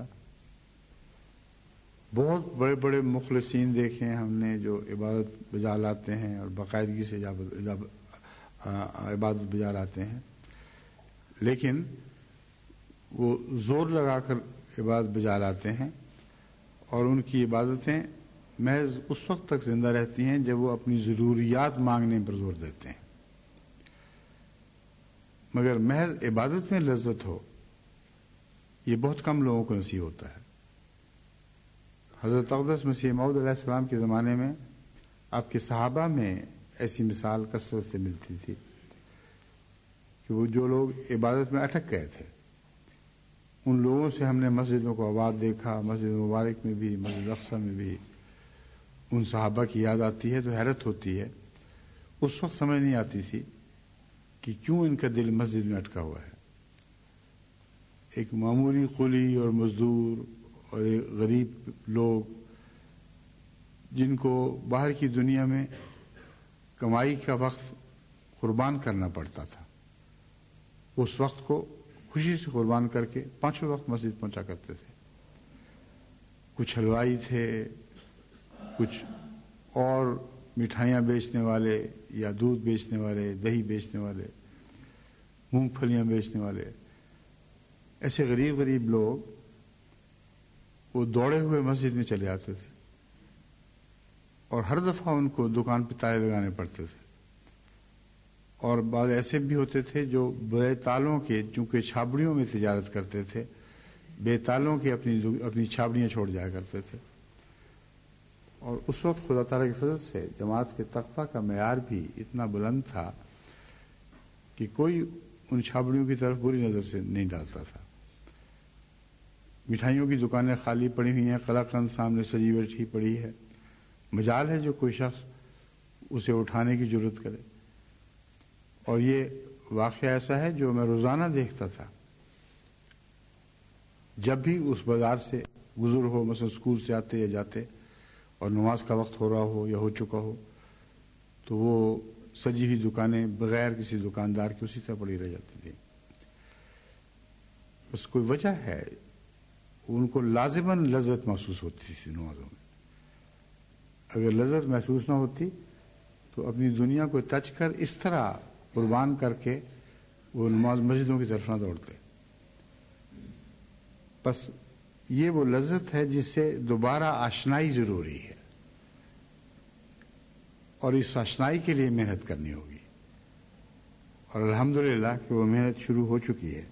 بہت بڑے بڑے مخلصین دیکھے ہیں ہم نے جو عبادت بجا لاتے ہیں اور باقاعدگی سے عبادت بجا لاتے ہیں، لیکن وہ زور لگا کر عبادت بجا لاتے ہیں، اور ان کی عبادتیں محض اس وقت تک زندہ رہتی ہیں جب وہ اپنی ضروریات مانگنے پر زور دیتے ہیں، مگر محض عبادت میں لذت ہو یہ بہت کم لوگوں کو نصیب ہوتا ہے۔ حضرت اقدس مسیح موعود علیہ السلام کے زمانے میں آپ کے صحابہ میں ایسی مثال کثرت سے ملتی تھی کہ وہ جو لوگ عبادت میں اٹک گئے تھے، ان لوگوں سے ہم نے مسجدوں کو آباد دیکھا، مسجد مبارک میں بھی، مسجد اقصیٰ میں بھی ان صحابہ کی یاد آتی ہے تو حیرت ہوتی ہے۔ اس وقت سمجھ نہیں آتی تھی کہ کیوں ان کا دل مسجد میں اٹکا ہوا ہے۔ ایک معمولی قولی اور مزدور اور ایک غریب لوگ جن کو باہر کی دنیا میں کمائی کا وقت قربان کرنا پڑتا تھا، اس وقت کو خوشی سے قربان کر کے پانچوں وقت مسجد پہنچا کرتے تھے۔ کچھ حلوائی تھے، کچھ اور مٹھائیاں بیچنے والے یا دودھ بیچنے والے، دہی بیچنے والے، مونگ پھلیاں بیچنے والے، ایسے غریب غریب لوگ وہ دوڑے ہوئے مسجد میں چلے آتے تھے، اور ہر دفعہ ان کو دکان پہ تالے لگانے پڑتے تھے۔ اور بعض ایسے بھی ہوتے تھے جو بے تالوں کے، چونکہ چھابڑیوں میں تجارت کرتے تھے، بے تالوں کے اپنی چھابڑیاں چھوڑ جایا کرتے تھے۔ اور اس وقت خدا تعالیٰ کی فضل سے جماعت کے تقویٰ کا معیار بھی اتنا بلند تھا کہ کوئی ان چھابڑیوں کی طرف بری نظر سے نہیں ڈالتا تھا۔ مٹھائیوں کی دکانیں خالی پڑی ہوئی ہیں، قلاقند سامنے سجی بیٹھی پڑی ہے، مجال ہے جو کوئی شخص اسے اٹھانے کی جرت کرے۔ اور یہ واقعہ ایسا ہے جو میں روزانہ دیکھتا تھا۔ جب بھی اس بازار سے گزر ہو، مثلا اسکول سے آتے یا جاتے اور نماز کا وقت ہو رہا ہو یا ہو چکا ہو، تو وہ سجی ہوئی دکانیں بغیر کسی دکاندار کی اسی طرح پڑی رہ جاتی تھی۔ بس کوئی وجہ ہے، ان کو لازماً لذت محسوس ہوتی تھی نمازوں میں۔ اگر لذت محسوس نہ ہوتی تو اپنی دنیا کو تج کر اس طرح قربان کر کے وہ نماز مسجدوں کی طرف نہ دوڑتے۔ بس یہ وہ لذت ہے جس سے دوبارہ آشنائی ضروری ہے، اور اس آشنائی کے لیے محنت کرنی ہوگی، اور الحمدللہ کہ وہ محنت شروع ہو چکی ہے۔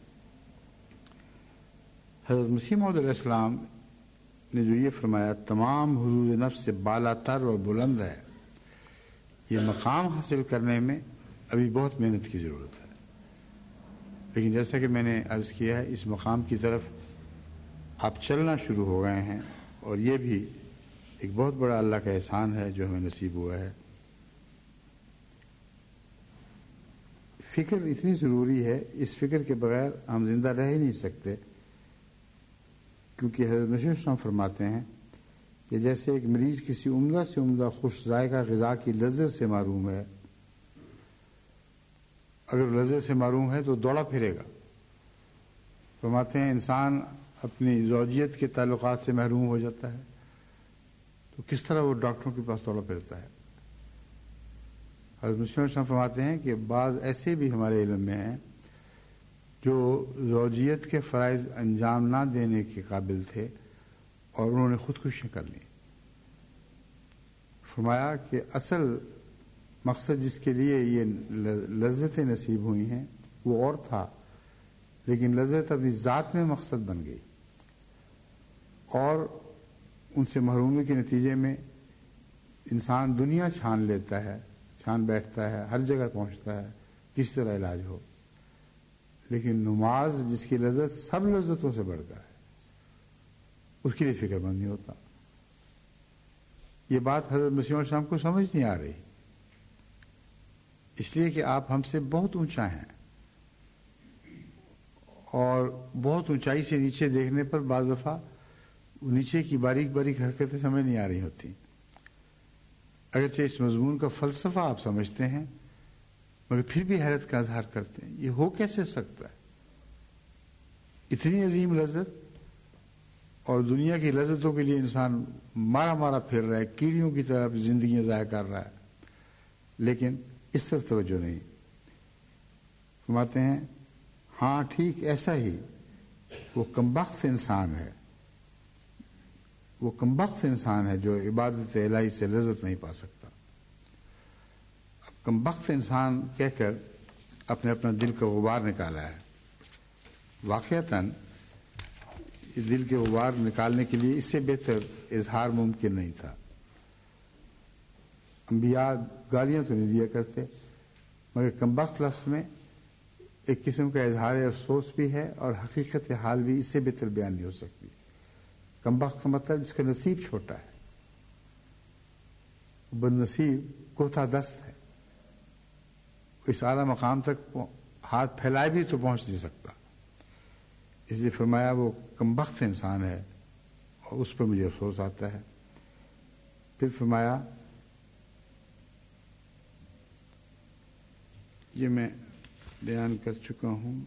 حضرت مسیح موعود علیہ السلام نے جو یہ فرمایا تمام حظوظ نفس سے بالا تر اور بلند ہے، یہ مقام حاصل کرنے میں ابھی بہت محنت کی ضرورت ہے، لیکن جیسا کہ میں نے عرض کیا ہے اس مقام کی طرف آپ چلنا شروع ہو گئے ہیں، اور یہ بھی ایک بہت بڑا اللہ کا احسان ہے جو ہمیں نصیب ہوا ہے۔ فکر اتنی ضروری ہے، اس فکر کے بغیر ہم زندہ رہ ہی نہیں سکتے، کیونکہ حضرت مسیح السلام فرماتے ہیں کہ جیسے ایک مریض کسی عمدہ سے عمدہ خوش ذائقہ غذا کی لذت سے محروم ہے، اگر لذت سے محروم ہے تو دوڑا پھرے گا۔ فرماتے ہیں انسان اپنی زوجیت کے تعلقات سے محروم ہو جاتا ہے تو کس طرح وہ ڈاکٹروں کے پاس دوڑا پھرتا ہے. حضرت مسلم علیہ السلام فرماتے ہیں کہ بعض ایسے بھی ہمارے علم میں ہیں جو زوجیت کے فرائض انجام نہ دینے کے قابل تھے اور انہوں نے خودکشی کر لی. فرمایا کہ اصل مقصد جس کے لیے یہ لذتیں نصیب ہوئی ہیں وہ اور تھا، لیکن لذت اپنی ذات میں مقصد بن گئی اور ان سے محرومی کے نتیجے میں انسان دنیا چھان لیتا ہے، چھان بیٹھتا ہے، ہر جگہ پہنچتا ہے کس طرح علاج ہو. لیکن نماز جس کی لذت سب لذتوں سے بڑھ کر ہے، اس کے لیے فکر مند نہیں ہوتا. یہ بات حضرت مسیح علیہ السلام کو سمجھ نہیں آ رہی، اس لیے کہ آپ ہم سے بہت اونچا ہیں اور بہت اونچائی سے نیچے دیکھنے پر بعض دفعہ نیچے کی باریک باریک حرکتیں سمجھ نہیں آ رہی ہوتی. اگرچہ اس مضمون کا فلسفہ آپ سمجھتے ہیں مگر پھر بھی حیرت کا اظہار کرتے ہیں. یہ ہو کیسے سکتا ہے؟ اتنی عظیم لذت اور دنیا کی لذتوں کے لیے انسان مارا مارا پھر رہا ہے، کیڑیوں کی طرح زندگیاں ضائع کر رہا ہے، لیکن اس طرف توجہ نہیں. فرماتے ہیں ہاں ٹھیک ایسا ہی وہ کمبخت انسان ہے، وہ کمبخت انسان ہے جو عبادت الہی سے لذت نہیں پا سکتا. اب کمبخت انسان کہہ کر اپنا دل کا غبار نکالا ہے. واقعتاً دل کے غبار نکالنے کے لیے اس سے بہتر اظہار ممکن نہیں تھا. انبیاء گالیاں تو نہیں دیا کرتے مگر کمبخت لفظ میں ایک قسم کا اظہار افسوس بھی ہے اور حقیقت حال بھی اس سے بہتر بیان نہیں ہو سکتی. کمبخت کا مطلب جس کا نصیب چھوٹا ہے، بد نصیب کوتا دست ہے، اس اعلیٰ مقام تک ہاتھ پھیلائے بھی تو پہنچ نہیں سکتا. اس لیے فرمایا وہ کمبخت انسان ہے اور اس پر مجھے افسوس آتا ہے. پھر فرمایا یہ میں بیان کر چکا ہوں.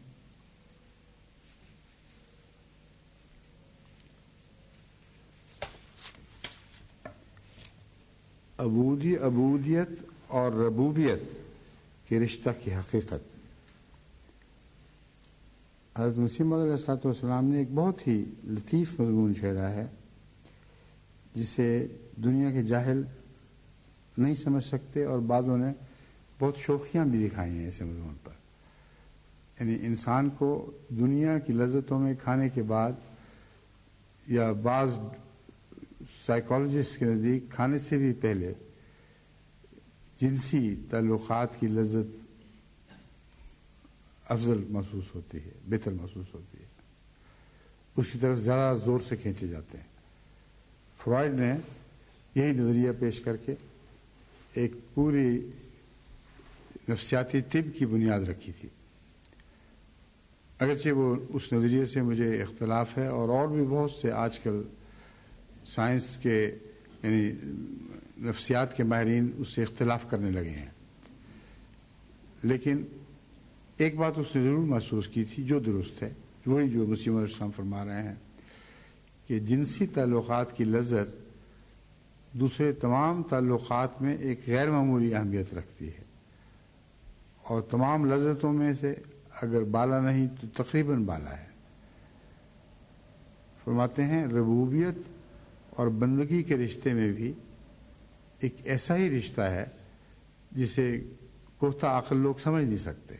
عبودیت اور ربوبیت کے رشتہ کی حقیقت. حضرت مسیح موعود علیہ الصلوۃ والسلام نے ایک بہت ہی لطیف مضمون چھیڑا ہے جسے دنیا کے جاہل نہیں سمجھ سکتے اور بعضوں نے بہت شوخیاں بھی دکھائی ہیں ایسے مضمون پر. یعنی انسان کو دنیا کی لذتوں میں کھانے کے بعد یا بعض سائیکالوجسٹ کے نزدیک کھانے سے بھی پہلے جنسی تعلقات کی لذت افضل محسوس ہوتی ہے، بہتر محسوس ہوتی ہے، اس کی طرف زیادہ زور سے کھینچے جاتے ہیں. فرائڈ نے یہی نظریہ پیش کر کے ایک پوری نفسیاتی طب کی بنیاد رکھی تھی. اگرچہ وہ اس نظریے سے مجھے اختلاف ہے اور بھی بہت سے آج کل سائنس کے یعنی نفسیات کے ماہرین اس سے اختلاف کرنے لگے ہیں. لیکن ایک بات اس نے ضرور محسوس کی تھی جو درست ہے، وہی جو مسیح علیہ السلام فرما رہے ہیں کہ جنسی تعلقات کی لذت دوسرے تمام تعلقات میں ایک غیر معمولی اہمیت رکھتی ہے اور تمام لذتوں میں سے اگر بالا نہیں تو تقریباً بالا ہے. فرماتے ہیں ربوبیت اور بندگی کے رشتے میں بھی ایک ایسا ہی رشتہ ہے جسے کوہتا عقل لوگ سمجھ نہیں سکتے.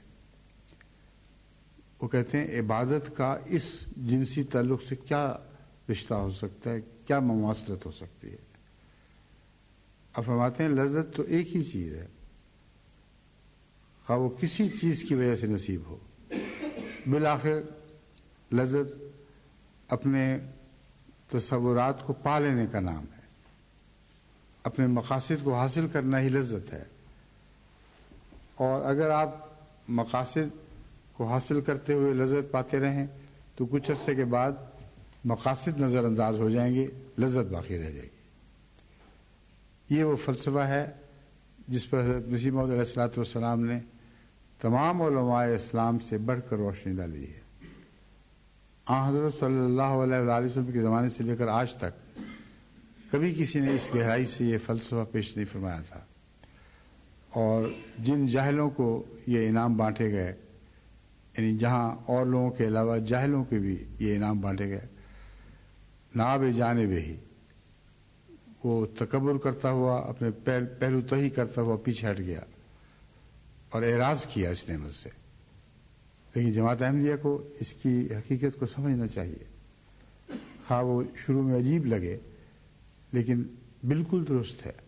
وہ کہتے ہیں عبادت کا اس جنسی تعلق سے کیا رشتہ ہو سکتا ہے، کیا مماثلت ہو سکتی ہے. اب فرماتے ہیں لذت تو ایک ہی چیز ہے، خواہ وہ کسی چیز کی وجہ سے نصیب ہو. بالآخر لذت اپنے تصورات کو پا لینے کا نام ہے، اپنے مقاصد کو حاصل کرنا ہی لذت ہے. اور اگر آپ مقاصد کو حاصل کرتے ہوئے لذت پاتے رہیں تو کچھ عرصے کے بعد مقاصد نظر انداز ہو جائیں گے، لذت باقی رہ جائے گی. یہ وہ فلسفہ ہے جس پر حضرت مسیح موعود علیہ الصلوۃ والسلام نے تمام علماء اسلام سے بڑھ کر روشنی ڈالی ہے. حضرت صلی اللہ علیہ وآلہ وسلم کے زمانے سے لے کر آج تک کبھی کسی نے اس گہرائی سے یہ فلسفہ پیش نہیں فرمایا تھا. اور جن جاہلوں کو یہ انعام بانٹے گئے، یعنی جہاں اور لوگوں کے علاوہ جاہلوں کے بھی یہ انعام بانٹے گئے، ناب جانب ہی وہ تکبر کرتا ہوا، اپنے پہلو تہی کرتا ہوا پیچھے ہٹ گیا اور اعراض کیا اس نعمت سے. لیکن جماعت احمدیہ کو اس کی حقیقت کو سمجھنا چاہیے. خواہ وہ شروع میں عجیب لگے لیکن بالکل درست ہے.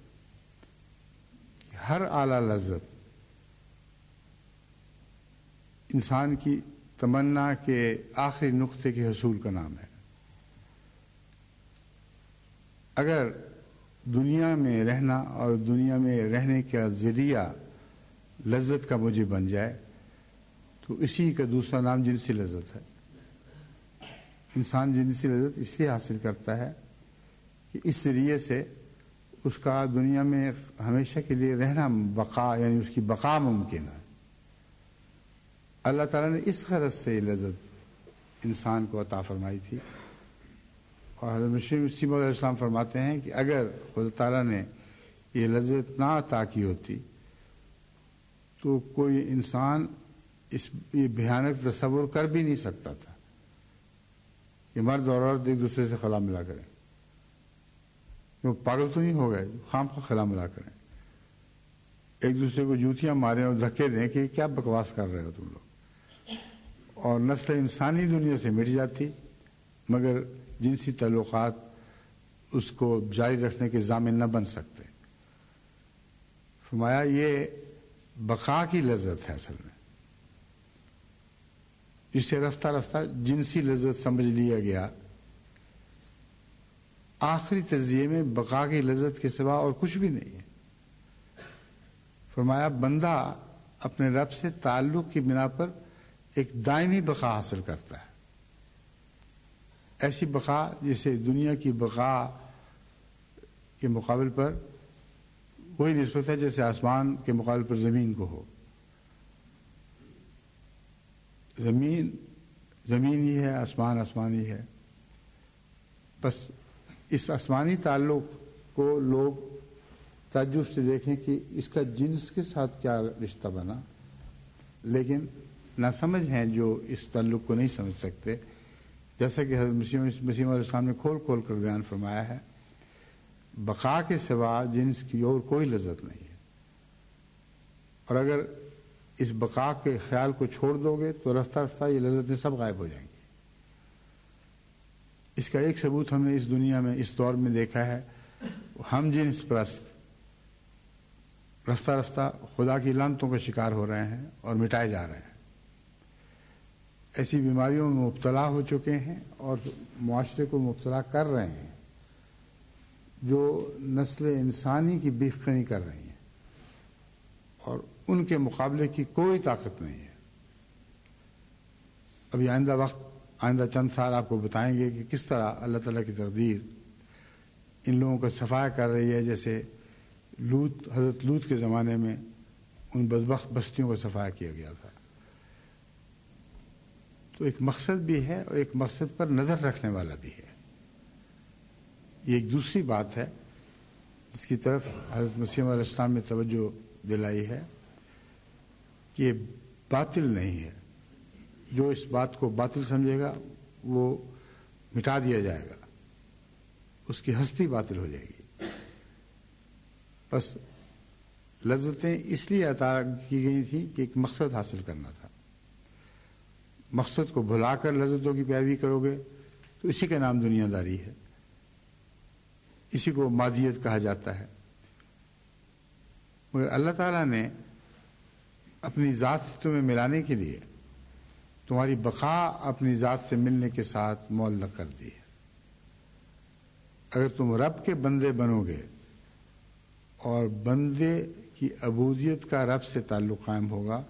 ہر اعلیٰ لذت انسان کی تمنا کے آخری نقطے کے حصول کا نام ہے. اگر دنیا میں رہنا اور دنیا میں رہنے کا ذریعہ لذت کا موجب بن جائے تو اسی کا دوسرا نام جنسی لذت ہے. انسان جنسی لذت اس لیے حاصل کرتا ہے کہ اس ذریعے سے اس کا دنیا میں ہمیشہ کے لیے رہنا، بقا، یعنی اس کی بقا ممکن ہے. اللہ تعالیٰ نے اس غرض سے یہ لذت انسان کو عطا فرمائی تھی. اور حضرت مسیح علیہ السلام فرماتے ہیں کہ اگر خدا تعالیٰ نے یہ لذت نہ عطا کی ہوتی تو کوئی انسان یہ بھیانک تصور کر بھی نہیں سکتا تھا کہ مرد اور عورت ایک دوسرے سے خلا ملا کریں. وہ پاگل تو نہیں ہو گئے خام کا خلا ملا کریں، ایک دوسرے کو جوتیاں ماریں اور دھکے دیں کہ کیا بکواس کر رہے ہو تم لوگ. اور نسل انسانی دنیا سے مٹ جاتی، مگر جنسی تعلقات اس کو جاری رکھنے کے ضامن نہ بن سکتے. فرمایا یہ بقا کی لذت ہے اصل میں، جسے رفتہ رفتہ جنسی لذت سمجھ لیا گیا. آخری تجزیے میں بقا کی لذت کے سوا اور کچھ بھی نہیں ہے. فرمایا بندہ اپنے رب سے تعلق کی بنا پر ایک دائمی بقا حاصل کرتا ہے. ایسی بقا جسے دنیا کی بقا کے مقابل پر وہی نسبت ہے جیسے آسمان کے مقابل پر زمین کو ہو. زمین زمین ہی ہے، آسمان آسمان ہی ہے. بس اس آسمانی تعلق کو لوگ تعجب سے دیکھیں کہ اس کا جنس کے ساتھ کیا رشتہ بنا، لیکن ناسمجھ ہیں جو اس تعلق کو نہیں سمجھ سکتے. جیسا کہ حضرت مسیح علیہ السلام نے کھول کھول کر بیان فرمایا ہے، بقا کے سوا جنس کی اور کوئی لذت نہیں ہے. اور اگر اس بقا کے خیال کو چھوڑ دو گے تو رفتہ رفتہ یہ لذتیں سب غائب ہو جائیں گی. اس کا ایک ثبوت ہم نے اس دنیا میں اس دور میں دیکھا ہے. ہم جنس پرست رفتہ رفتہ خدا کی لعنتوں کا شکار ہو رہے ہیں اور مٹائے جا رہے ہیں. ایسی بیماریوں میں مبتلا ہو چکے ہیں اور معاشرے کو مبتلا کر رہے ہیں جو نسل انسانی کی بیخ کنی کر رہی ہیں، اور ان کے مقابلے کی کوئی طاقت نہیں ہے. ابھی آئندہ چند سال آپ کو بتائیں گے کہ کس طرح اللہ تعالیٰ کی تقدیر ان لوگوں کا صفایا کر رہی ہے، جیسے حضرت لوط کے زمانے میں ان بدبخت بستیوں کا صفایا کیا گیا تھا. تو ایک مقصد بھی ہے اور ایک مقصد پر نظر رکھنے والا بھی ہے. یہ ایک دوسری بات ہے جس کی طرف حضرت مسیح علیہ السلام نے توجہ دلائی ہے کہ یہ باطل نہیں ہے. جو اس بات کو باطل سمجھے گا وہ مٹا دیا جائے گا، اس کی ہستی باطل ہو جائے گی. بس لذتیں اس لیے عطا کی گئی تھیں کہ ایک مقصد حاصل کرنا تھا. مقصد کو بھلا کر لذتوں کی پیروی کرو گے تو اسی کا نام دنیا داری ہے، اسی کو مادیت کہا جاتا ہے. مگر اللہ تعالیٰ نے اپنی ذات سے تمہیں ملانے کے لیے تمہاری بقا اپنی ذات سے ملنے کے ساتھ معلق کر دی ہے. اگر تم رب کے بندے بنو گے اور بندے کی عبودیت کا رب سے تعلق قائم ہوگا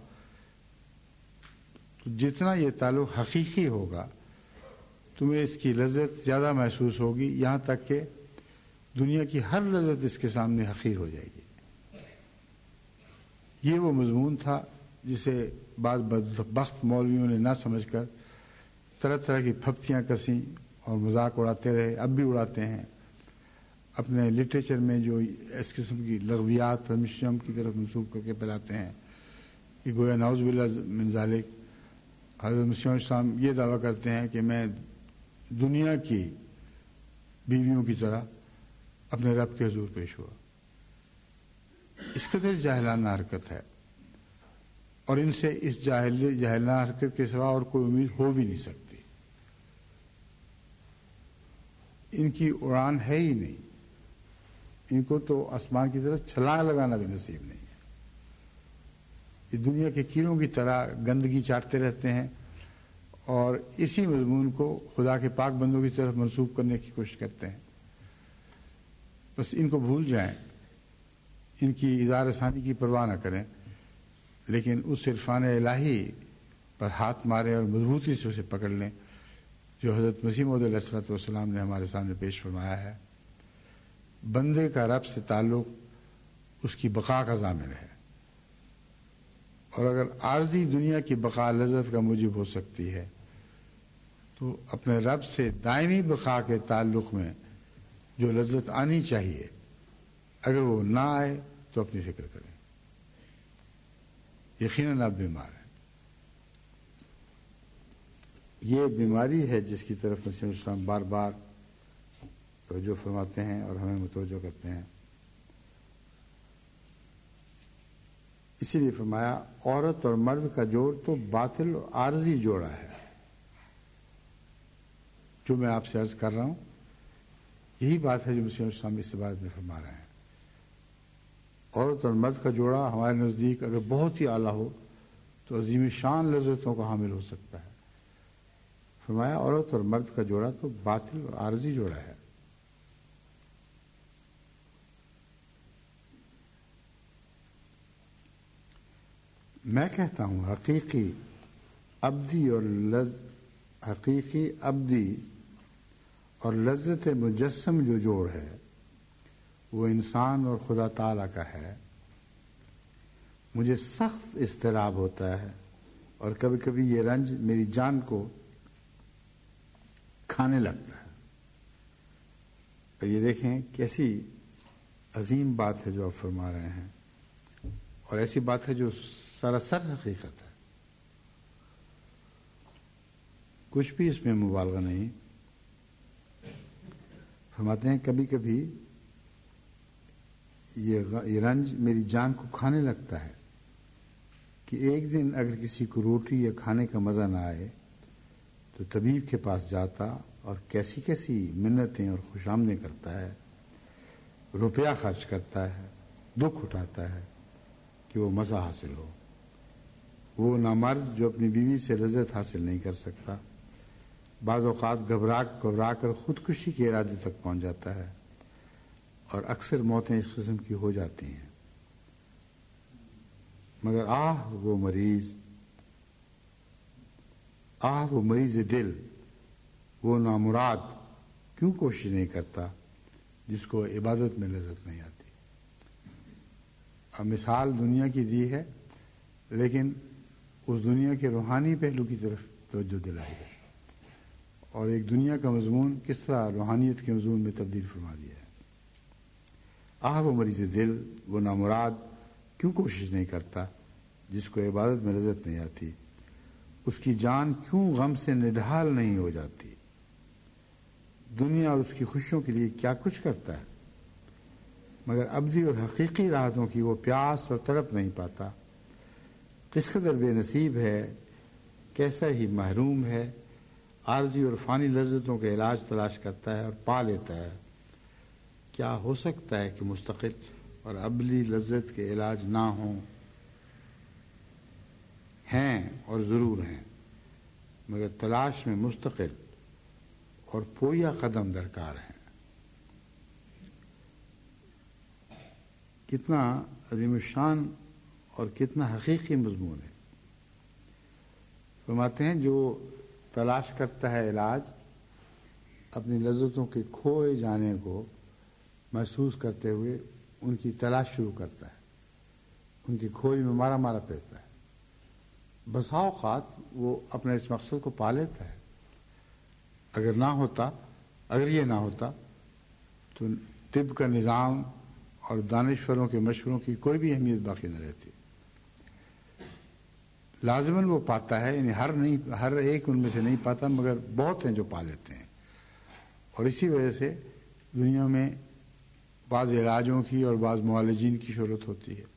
تو جتنا یہ تعلق حقیقی ہوگا تمہیں اس کی لذت زیادہ محسوس ہوگی، یہاں تک کہ دنیا کی ہر لذت اس کے سامنے حقیر ہو جائے گی. یہ وہ مضمون تھا جسے بعض بدبخت مولویوں نے نہ سمجھ کر طرح طرح کی پھپتیاں کسیں اور مذاق اڑاتے رہے، اب بھی اڑاتے ہیں. اپنے لٹریچر میں جو اس قسم کی لغویات ہم کی طرف منسوخ کر کے پھیلاتے ہیں کہ گویا نعوذ باللہ من ذالک حضرت مسیح السلام یہ دعویٰ کرتے ہیں کہ میں دنیا کی بیویوں کی طرح اپنے رب کے حضور پیش ہوا. اس قدر جاہلانہ حرکت ہے، اور ان سے اس جاہلانہ حرکت کے سوا اور کوئی امید ہو بھی نہیں سکتی. ان کی اڑان ہے ہی نہیں، ان کو تو آسمان کی طرف چھلانگ لگانا بھی نصیب نہیں ہے. یہ دنیا کے کیڑوں کی طرح گندگی چاٹتے رہتے ہیں اور اسی مضمون کو خدا کے پاک بندوں کی طرف منسوب کرنے کی کوشش کرتے ہیں. بس ان کو بھول جائیں، ان کی اظہار ثانی کی پرواہ نہ کریں، لیکن اس عرفان الہی پر ہاتھ ماریں اور مضبوطی سے اسے پکڑ لیں جو حضرت مسیح موعود علیہ الصلوۃ والسلام نے ہمارے سامنے پیش فرمایا ہے. بندے کا رب سے تعلق اس کی بقا کا ضامن ہے، اور اگر عارضی دنیا کی بقا لذت کا موجب ہو سکتی ہے تو اپنے رب سے دائمی بقا کے تعلق میں جو لذت آنی چاہیے اگر وہ نہ آئے تو اپنی فکر کریں. یقیناً آپ بیمار ہیں. یہ بیماری ہے جس کی طرف مسیح السلام بار بار توجہ فرماتے ہیں اور ہمیں متوجہ کرتے ہیں. اسی لیے فرمایا عورت اور مرد کا جوڑ تو باطل اور عارضی جوڑا ہے. جو میں آپ سے عرض کر رہا ہوں یہی بات ہے جو مسیح السلام اس عبادت میں فرما رہے ہیں. عورت اور مرد کا جوڑا ہمارے نزدیک اگر بہت ہی اعلیٰ ہو تو عظیم شان لذتوں کا حامل ہو سکتا ہے. فرمایا عورت اور مرد کا جوڑا تو باطل اور عارضی جوڑا ہے. میں کہتا ہوں حقیقی ابدی اور لذت مجسم جو جوڑ ہے وہ انسان اور خدا تعالیٰ کا ہے. مجھے سخت اضطراب ہوتا ہے اور کبھی کبھی یہ رنج میری جان کو کھانے لگتا ہے. اور یہ دیکھیں کیسی عظیم بات ہے جو آپ فرما رہے ہیں، اور ایسی بات ہے جو سراسر حقیقت ہے. کچھ بھی اس میں مبالغہ نہیں. فرماتے ہیں کبھی کبھی یہ رنج میری جان کو کھانے لگتا ہے کہ ایک دن اگر کسی کو روٹی یا کھانے کا مزہ نہ آئے تو طبیب کے پاس جاتا اور کیسی کیسی منتیں اور خوشامدیں کرتا ہے، روپیہ خرچ کرتا ہے، دکھ اٹھاتا ہے کہ وہ مزہ حاصل ہو. وہ نامرد جو اپنی بیوی سے لذت حاصل نہیں کر سکتا بعض اوقات گھبرا کر خودکشی کے ارادے تک پہنچ جاتا ہے، اور اکثر موتیں اس قسم کی ہو جاتی ہیں. مگر وہ مریض دل، وہ نامراد کیوں کوشش نہیں کرتا جس کو عبادت میں لذت نہیں آتی. اب مثال دنیا کی دی ہے، لیکن اس دنیا کے روحانی پہلو کی طرف توجہ دلائی ہے، اور ایک دنیا کا مضمون کس طرح روحانیت کے مضمون میں تبدیل فرما دیا ہے. وہ مریض دل، وہ نامراد کیوں کوشش نہیں کرتا جس کو عبادت میں لذت نہیں آتی. اس کی جان کیوں غم سے نڈھال نہیں ہو جاتی. دنیا اور اس کی خوشیوں کے لیے کیا کچھ کرتا ہے، مگر ابدی اور حقیقی راحتوں کی وہ پیاس اور تڑپ نہیں پاتا. کس قدر بے نصیب ہے، کیسا ہی محروم ہے. عارضی اور فانی لذتوں کا علاج تلاش کرتا ہے اور پا لیتا ہے. کیا ہو سکتا ہے کہ مستقل اور ابدی لذت کے علاج نہ ہوں؟ ہیں اور ضرور ہیں، مگر تلاش میں مستقل اور پویا قدم درکار ہیں. کتنا عظیم الشان اور کتنا حقیقی مضمون ہے. فرماتے ہیں جو تلاش کرتا ہے علاج اپنی لذتوں کے کھوئے جانے کو محسوس کرتے ہوئے ان کی تلاش شروع کرتا ہے، ان کی کھوج میں مارا پھرتا ہے. بسا اوقات وہ اپنے اس مقصد کو پا لیتا ہے اگر یہ نہ ہوتا تو طب کا نظام اور دانشوروں کے مشوروں کی کوئی بھی اہمیت باقی نہ رہتی. لازماً وہ پاتا ہے، یعنی ہر ایک ان میں سے نہیں پاتا، مگر بہت ہیں جو پا لیتے ہیں. اور اسی وجہ سے دنیا میں بعض علاجوں کی اور بعض معالجین کی شہرت ہوتی ہے.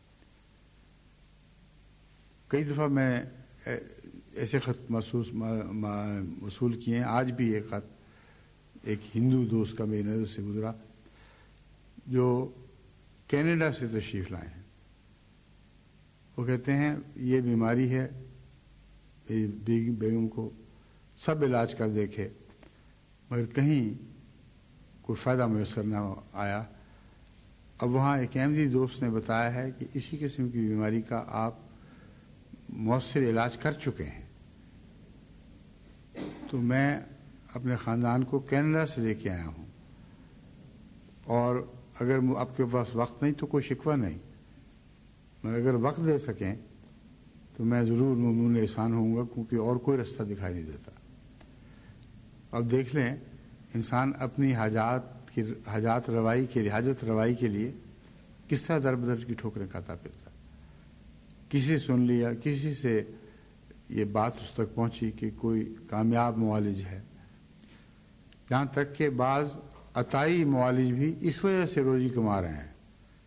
کئی دفعہ میں ایسے خط وصول کیے ہیں. آج بھی ایک خط ایک ہندو دوست کا میری نظر سے گزرا جو کینیڈا سے تشریف لائے ہیں. وہ کہتے ہیں یہ بیماری ہے، میری بیگم کو سب علاج کر دیکھے مگر کہیں کوئی فائدہ میسر نہ آیا. اب وہاں ایک احمدی دوست نے بتایا ہے کہ اسی قسم کی بیماری کا آپ مؤثر علاج کر چکے ہیں. تو میں اپنے خاندان کو کینیڈا سے لے کے آیا ہوں، اور اگر آپ کے پاس وقت نہیں تو کوئی شکوہ نہیں، مگر اگر وقت دے سکیں تو میں ضرور ممنون احسان ہوں گا، کیونکہ اور کوئی رستہ دکھائی نہیں دیتا. اب دیکھ لیں انسان اپنی حاجت روائی کے لیے کس طرح در بدر کی ٹھوکریں کھاتا پھرتا. کسی سن لیا، کسی سے یہ بات اس تک پہنچی کہ کوئی کامیاب معالج ہے، یہاں تک کہ بعض عطائی معالج بھی اس وجہ سے روزی کما رہے ہیں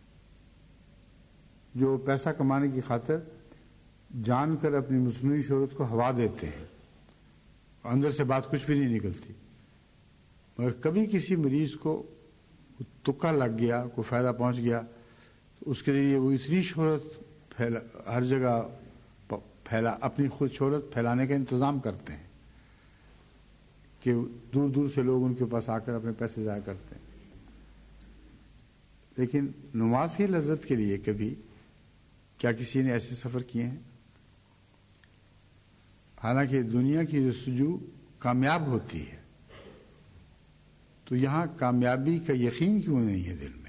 جو پیسہ کمانے کی خاطر جان کر اپنی مصنوعی شہرت کو ہوا دیتے ہیں، اندر سے بات کچھ بھی نہیں نکلتی. مگر کبھی کسی مریض کو تکا لگ گیا، کوئی فائدہ پہنچ گیا، تو اس کے لیے وہ اتنی شہرت ہر جگہ اپنی خود شہرت پھیلانے کا انتظام کرتے ہیں کہ دور دور سے لوگ ان کے پاس آ کر اپنے پیسے ضائع کرتے ہیں. لیکن نماز کی لذت کے لیے کبھی کیا کسی نے ایسے سفر کیے ہیں؟ حالانکہ دنیا کی جستجو کامیاب ہوتی ہے، تو یہاں کامیابی کا یقین کیوں نہیں ہے دل میں؟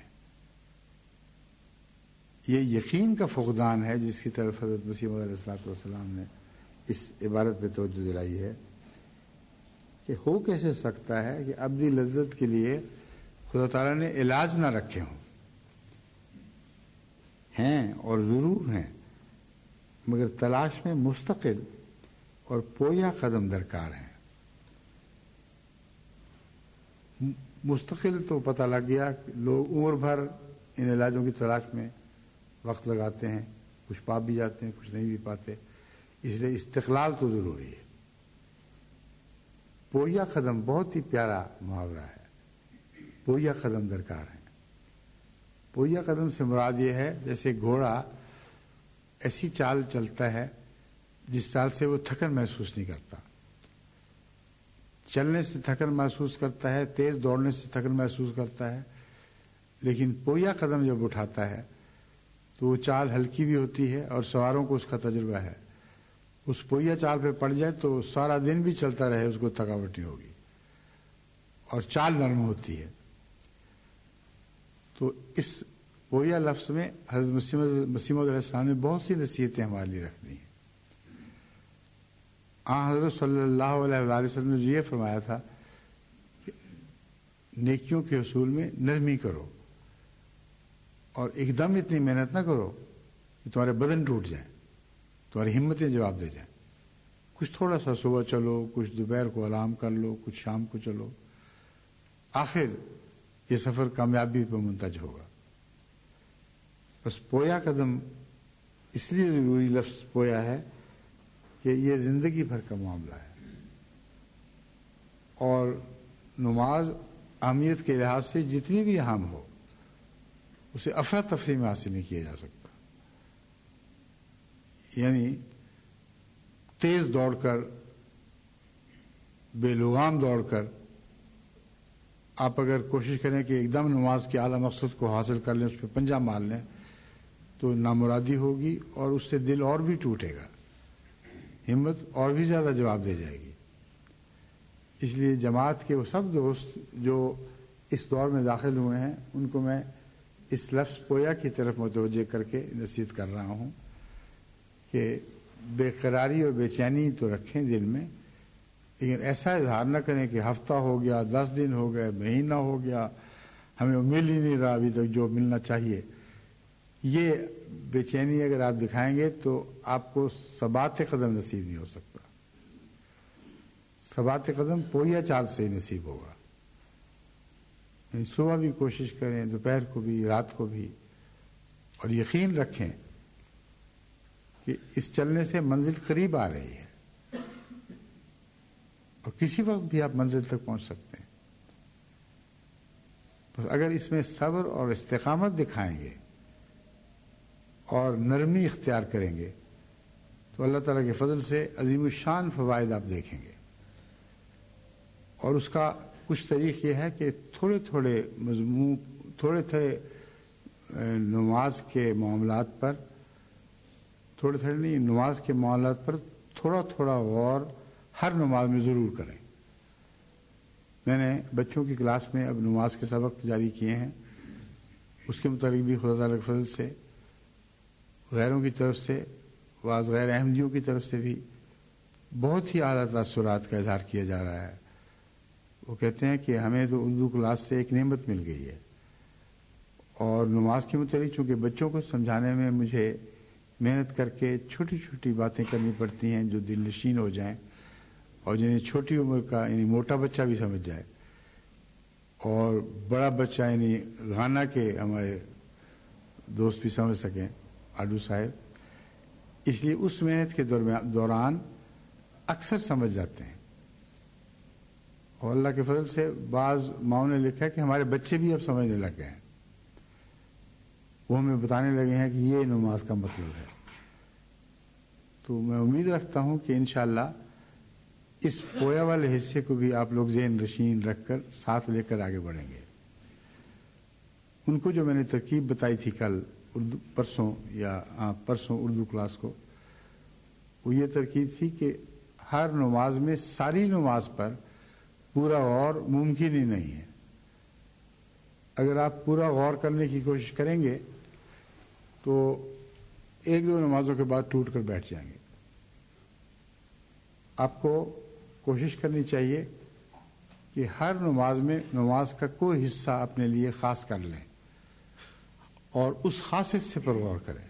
یہ یقین کا فقدان ہے جس کی طرف حضرت مسیح موعود علیہ الصلوۃ والسلام نے اس عبارت پہ توجہ دلائی ہے کہ ہو کیسے سکتا ہے کہ ابدی لذت کے لیے خدا تعالیٰ نے علاج نہ رکھے ہوں. ہیں اور ضرور ہیں، مگر تلاش میں مستقل اور پویا قدم درکار ہیں. مستقل تو پتہ لگ گیا کہ لوگ عمر بھر ان علاجوں کی تلاش میں وقت لگاتے ہیں، کچھ پا بھی جاتے ہیں، کچھ نہیں بھی پاتے. اس لیے استقلال تو ضروری ہے. پویا قدم بہت ہی پیارا محاورہ ہے. پویا قدم درکار ہے. پویا قدم سے مراد یہ ہے جیسے گھوڑا ایسی چال چلتا ہے جس چال سے وہ تھکن محسوس نہیں کرتا. چلنے سے تھکن محسوس کرتا ہے، تیز دوڑنے سے تھکن محسوس کرتا ہے، لیکن پویا قدم جب اٹھاتا ہے تو وہ چال ہلکی بھی ہوتی ہے اور سواروں کو اس کا تجربہ ہے. اس پویا چال پہ پڑ جائے تو سارا دن بھی چلتا رہے اس کو تھکاوٹ نہیں ہوگی، اور چال نرم ہوتی ہے. تو اس پویا لفظ میں حضرت مسیح موعود علیہ السلام نے بہت سی نصیحتیں ہمارے لیے رکھ دی ہیں. حضرت صلی اللہ علیہ وآلہ وسلم نے یہ فرمایا تھا کہ نیکیوں کے حصول میں نرمی کرو اور ایک دم اتنی محنت نہ کرو کہ تمہارے بدن ٹوٹ جائیں، تمہاری ہمتیں جواب دے جائیں. کچھ تھوڑا سا صبح چلو، کچھ دوپہر کو آرام کر لو، کچھ شام کو چلو، آخر یہ سفر کامیابی پر منتج ہوگا. بس پویا قدم اس لیے ضروری لفظ پویا ہے کہ یہ زندگی بھر کا معاملہ ہے، اور نماز اہمیت کے لحاظ سے جتنی بھی اہم ہو اسے افراتفری میں حاصل نہیں کیا جا سکتا. یعنی تیز دوڑ کر، بے لگام دوڑ کر آپ اگر کوشش کریں کہ ایک دم نماز کے اعلیٰ مقصد کو حاصل کر لیں، اس پہ پنجہ مار لیں، تو نامرادی ہوگی اور اس سے دل اور بھی ٹوٹے گا، ہمت اور بھی زیادہ جواب دے جائے گی. اس لیے جماعت کے وہ سب دوست جو اس دور میں داخل ہوئے ہیں ان کو میں اس لفظ پویا کی طرف متوجہ کر کے نصیحت کر رہا ہوں کہ بے قراری اور بے چینی تو رکھیں دل میں، لیکن ایسا اظہار نہ کریں کہ ہفتہ ہو گیا، 10 دن ہو گئے، مہینہ ہو گیا، ہمیں مل ہی نہیں رہا ابھی تک جو ملنا چاہیے. یہ بے چینی اگر آپ دکھائیں گے تو آپ کو ثبات قدم نصیب نہیں ہو سکتا. ثبات قدم پویا چال سے ہی نصیب ہوگا. یعنی صبح بھی کوشش کریں، دوپہر کو بھی، رات کو بھی، اور یقین رکھیں کہ اس چلنے سے منزل قریب آ رہی ہے اور کسی وقت بھی آپ منزل تک پہنچ سکتے ہیں. بس اگر اس میں صبر اور استقامت دکھائیں گے اور نرمی اختیار کریں گے تو اللہ تعالیٰ کے فضل سے عظیم الشان فوائد آپ دیکھیں گے. اور اس کا کچھ طریق یہ ہے کہ تھوڑے تھوڑے مضمون، تھوڑے تھوڑے نماز کے معاملات پر، تھوڑے تھوڑے نہیں، نماز کے معاملات پر تھوڑا تھوڑا غور ہر نماز میں ضرور کریں. میں نے بچوں کی کلاس میں اب نماز کے سبق جاری کیے ہیں، اس کے متعلق بھی خدا تعالیٰ کے فضل سے غیروں کی طرف سے، بعض غیر احمدیوں کی طرف سے بھی بہت ہی اعلیٰ تاثرات کا اظہار کیا جا رہا ہے. وہ کہتے ہیں کہ ہمیں تو اردو کلاس سے ایک نعمت مل گئی ہے. اور نماز کے متعلق چونکہ بچوں کو سمجھانے میں مجھے محنت کر کے چھوٹی چھوٹی باتیں کرنی پڑتی ہیں جو دل نشین ہو جائیں اور جنہیں چھوٹی عمر کا یعنی موٹا بچہ بھی سمجھ جائے اور بڑا بچہ یعنی گانا کے ہمارے دوست بھی سمجھ سکیں، آڈو صاحب. اس لیے اس محنت کے دوران اکثر سمجھ جاتے ہیں. اور اللہ کے فضل سے بعض ماؤں نے لکھا ہے کہ ہمارے بچے بھی اب سمجھنے لگ گئے ہیں، وہ ہمیں بتانے لگے ہیں کہ یہ نماز کا مطلب ہے. تو میں امید رکھتا ہوں کہ انشاءاللہ اس پویا والے حصے کو بھی آپ لوگ ذہن نشین رکھ کر ساتھ لے کر آگے بڑھیں گے. ان کو جو میں نے ترکیب بتائی تھی کل پرسوں اردو کلاس کو، وہ یہ ترکیب تھی کہ ہر نماز میں ساری نماز پر پورا غور ممکن ہی نہیں ہے. اگر آپ پورا غور کرنے کی کوشش کریں گے تو ایک دو نمازوں کے بعد ٹوٹ کر بیٹھ جائیں گے. آپ کو کوشش کرنی چاہیے کہ ہر نماز میں نماز کا کوئی حصہ اپنے لیے خاص کر لیں اور اس خاص حصے پر غور کریں.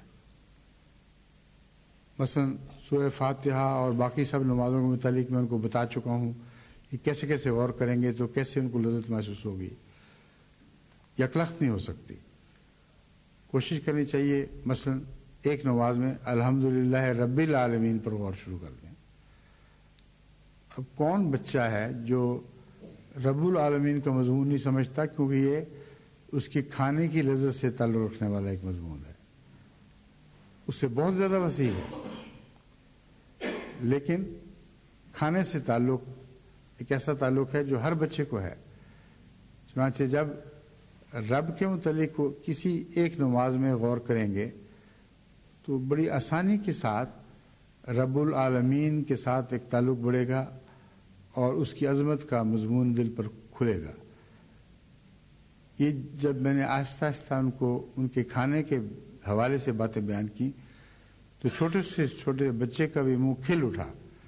مثلا سورہ فاتحہ اور باقی سب نمازوں کے متعلق میں ان کو بتا چکا ہوں کہ کیسے کیسے غور کریں گے تو کیسے ان کو لذت محسوس ہوگی. یکلخت نہیں ہو سکتی. کوشش کرنی چاہیے مثلا ایک نماز میں الحمدللہ رب العالمین پر غور شروع کر دیں. اب کون بچہ ہے جو رب العالمین کا مضمون نہیں سمجھتا، کیونکہ یہ اس کی کھانے کی لذت سے تعلق رکھنے والا ایک مضمون ہے، اس سے بہت زیادہ وسیع ہے. لیکن کھانے سے تعلق ایک ایسا تعلق ہے جو ہر بچے کو ہے. چنانچہ جب رب کے متعلق کسی ایک نماز میں غور کریں گے تو بڑی آسانی کے ساتھ رب العالمین کے ساتھ ایک تعلق بڑھے گا اور اس کی عظمت کا مضمون دل پر کھلے گا. یہ جب میں نے آہستہ آہستہ ان کو ان کے کھانے کے حوالے سے باتیں بیان کی تو چھوٹے سے چھوٹے بچے کا بھی منہ کھل اٹھا.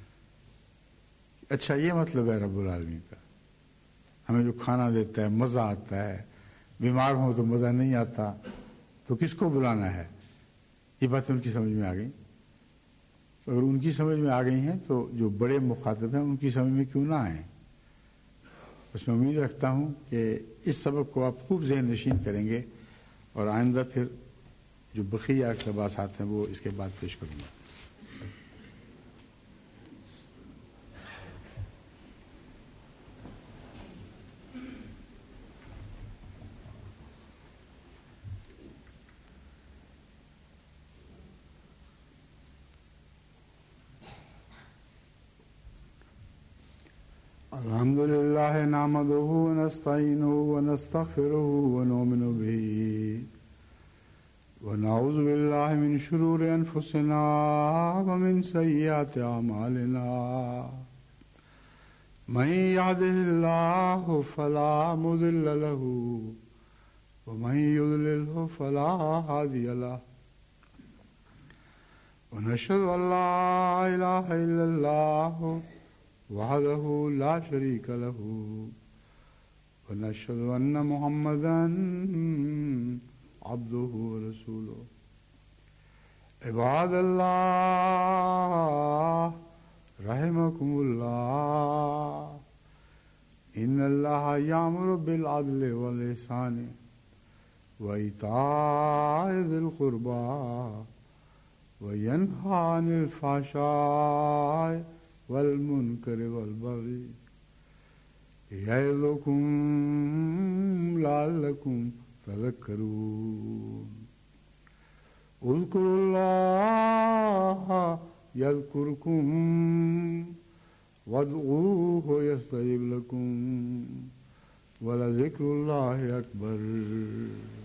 اچھا یہ مطلب ہے رب العالمین کا، ہمیں جو کھانا دیتا ہے مزہ آتا ہے، بیمار ہوں تو مزہ نہیں آتا تو کس کو بلانا ہے. یہ باتیں ان کی سمجھ میں آ گئی. اگر ان کی سمجھ میں آ گئی ہیں تو جو بڑے مخاطب ہیں ان کی سمجھ میں کیوں نہ آئیں. بس میں امید رکھتا ہوں کہ اس سبق کو آپ خوب ذہن نشین کریں گے اور آئندہ پھر جو بقیہ اقتباسات ہیں وہ اس کے بعد پیش کروں گا. الحمد لله نحمده ونستعينه ونستغفره ونؤمن به ونعوذ بالله من شرور أنفسنا ومن سيئات أعمالنا. من يهده الله فلا مضل له ومن يضلله فلا هادي له. ونشهد أن لا إله إلا الله وحده لا شريك له ونشهد أن محمدا عبده ورسوله عباد الله رحمكم الله إن الله يأمر بالعدل والإحسان وإيتاء ذي القربى وينهى عن الفحشاء والمنكر والبغي يعظكم لعلكم تذكرون اذكروا الله يذكركم وادعوه يستجب لكم ولذكر الله أكبر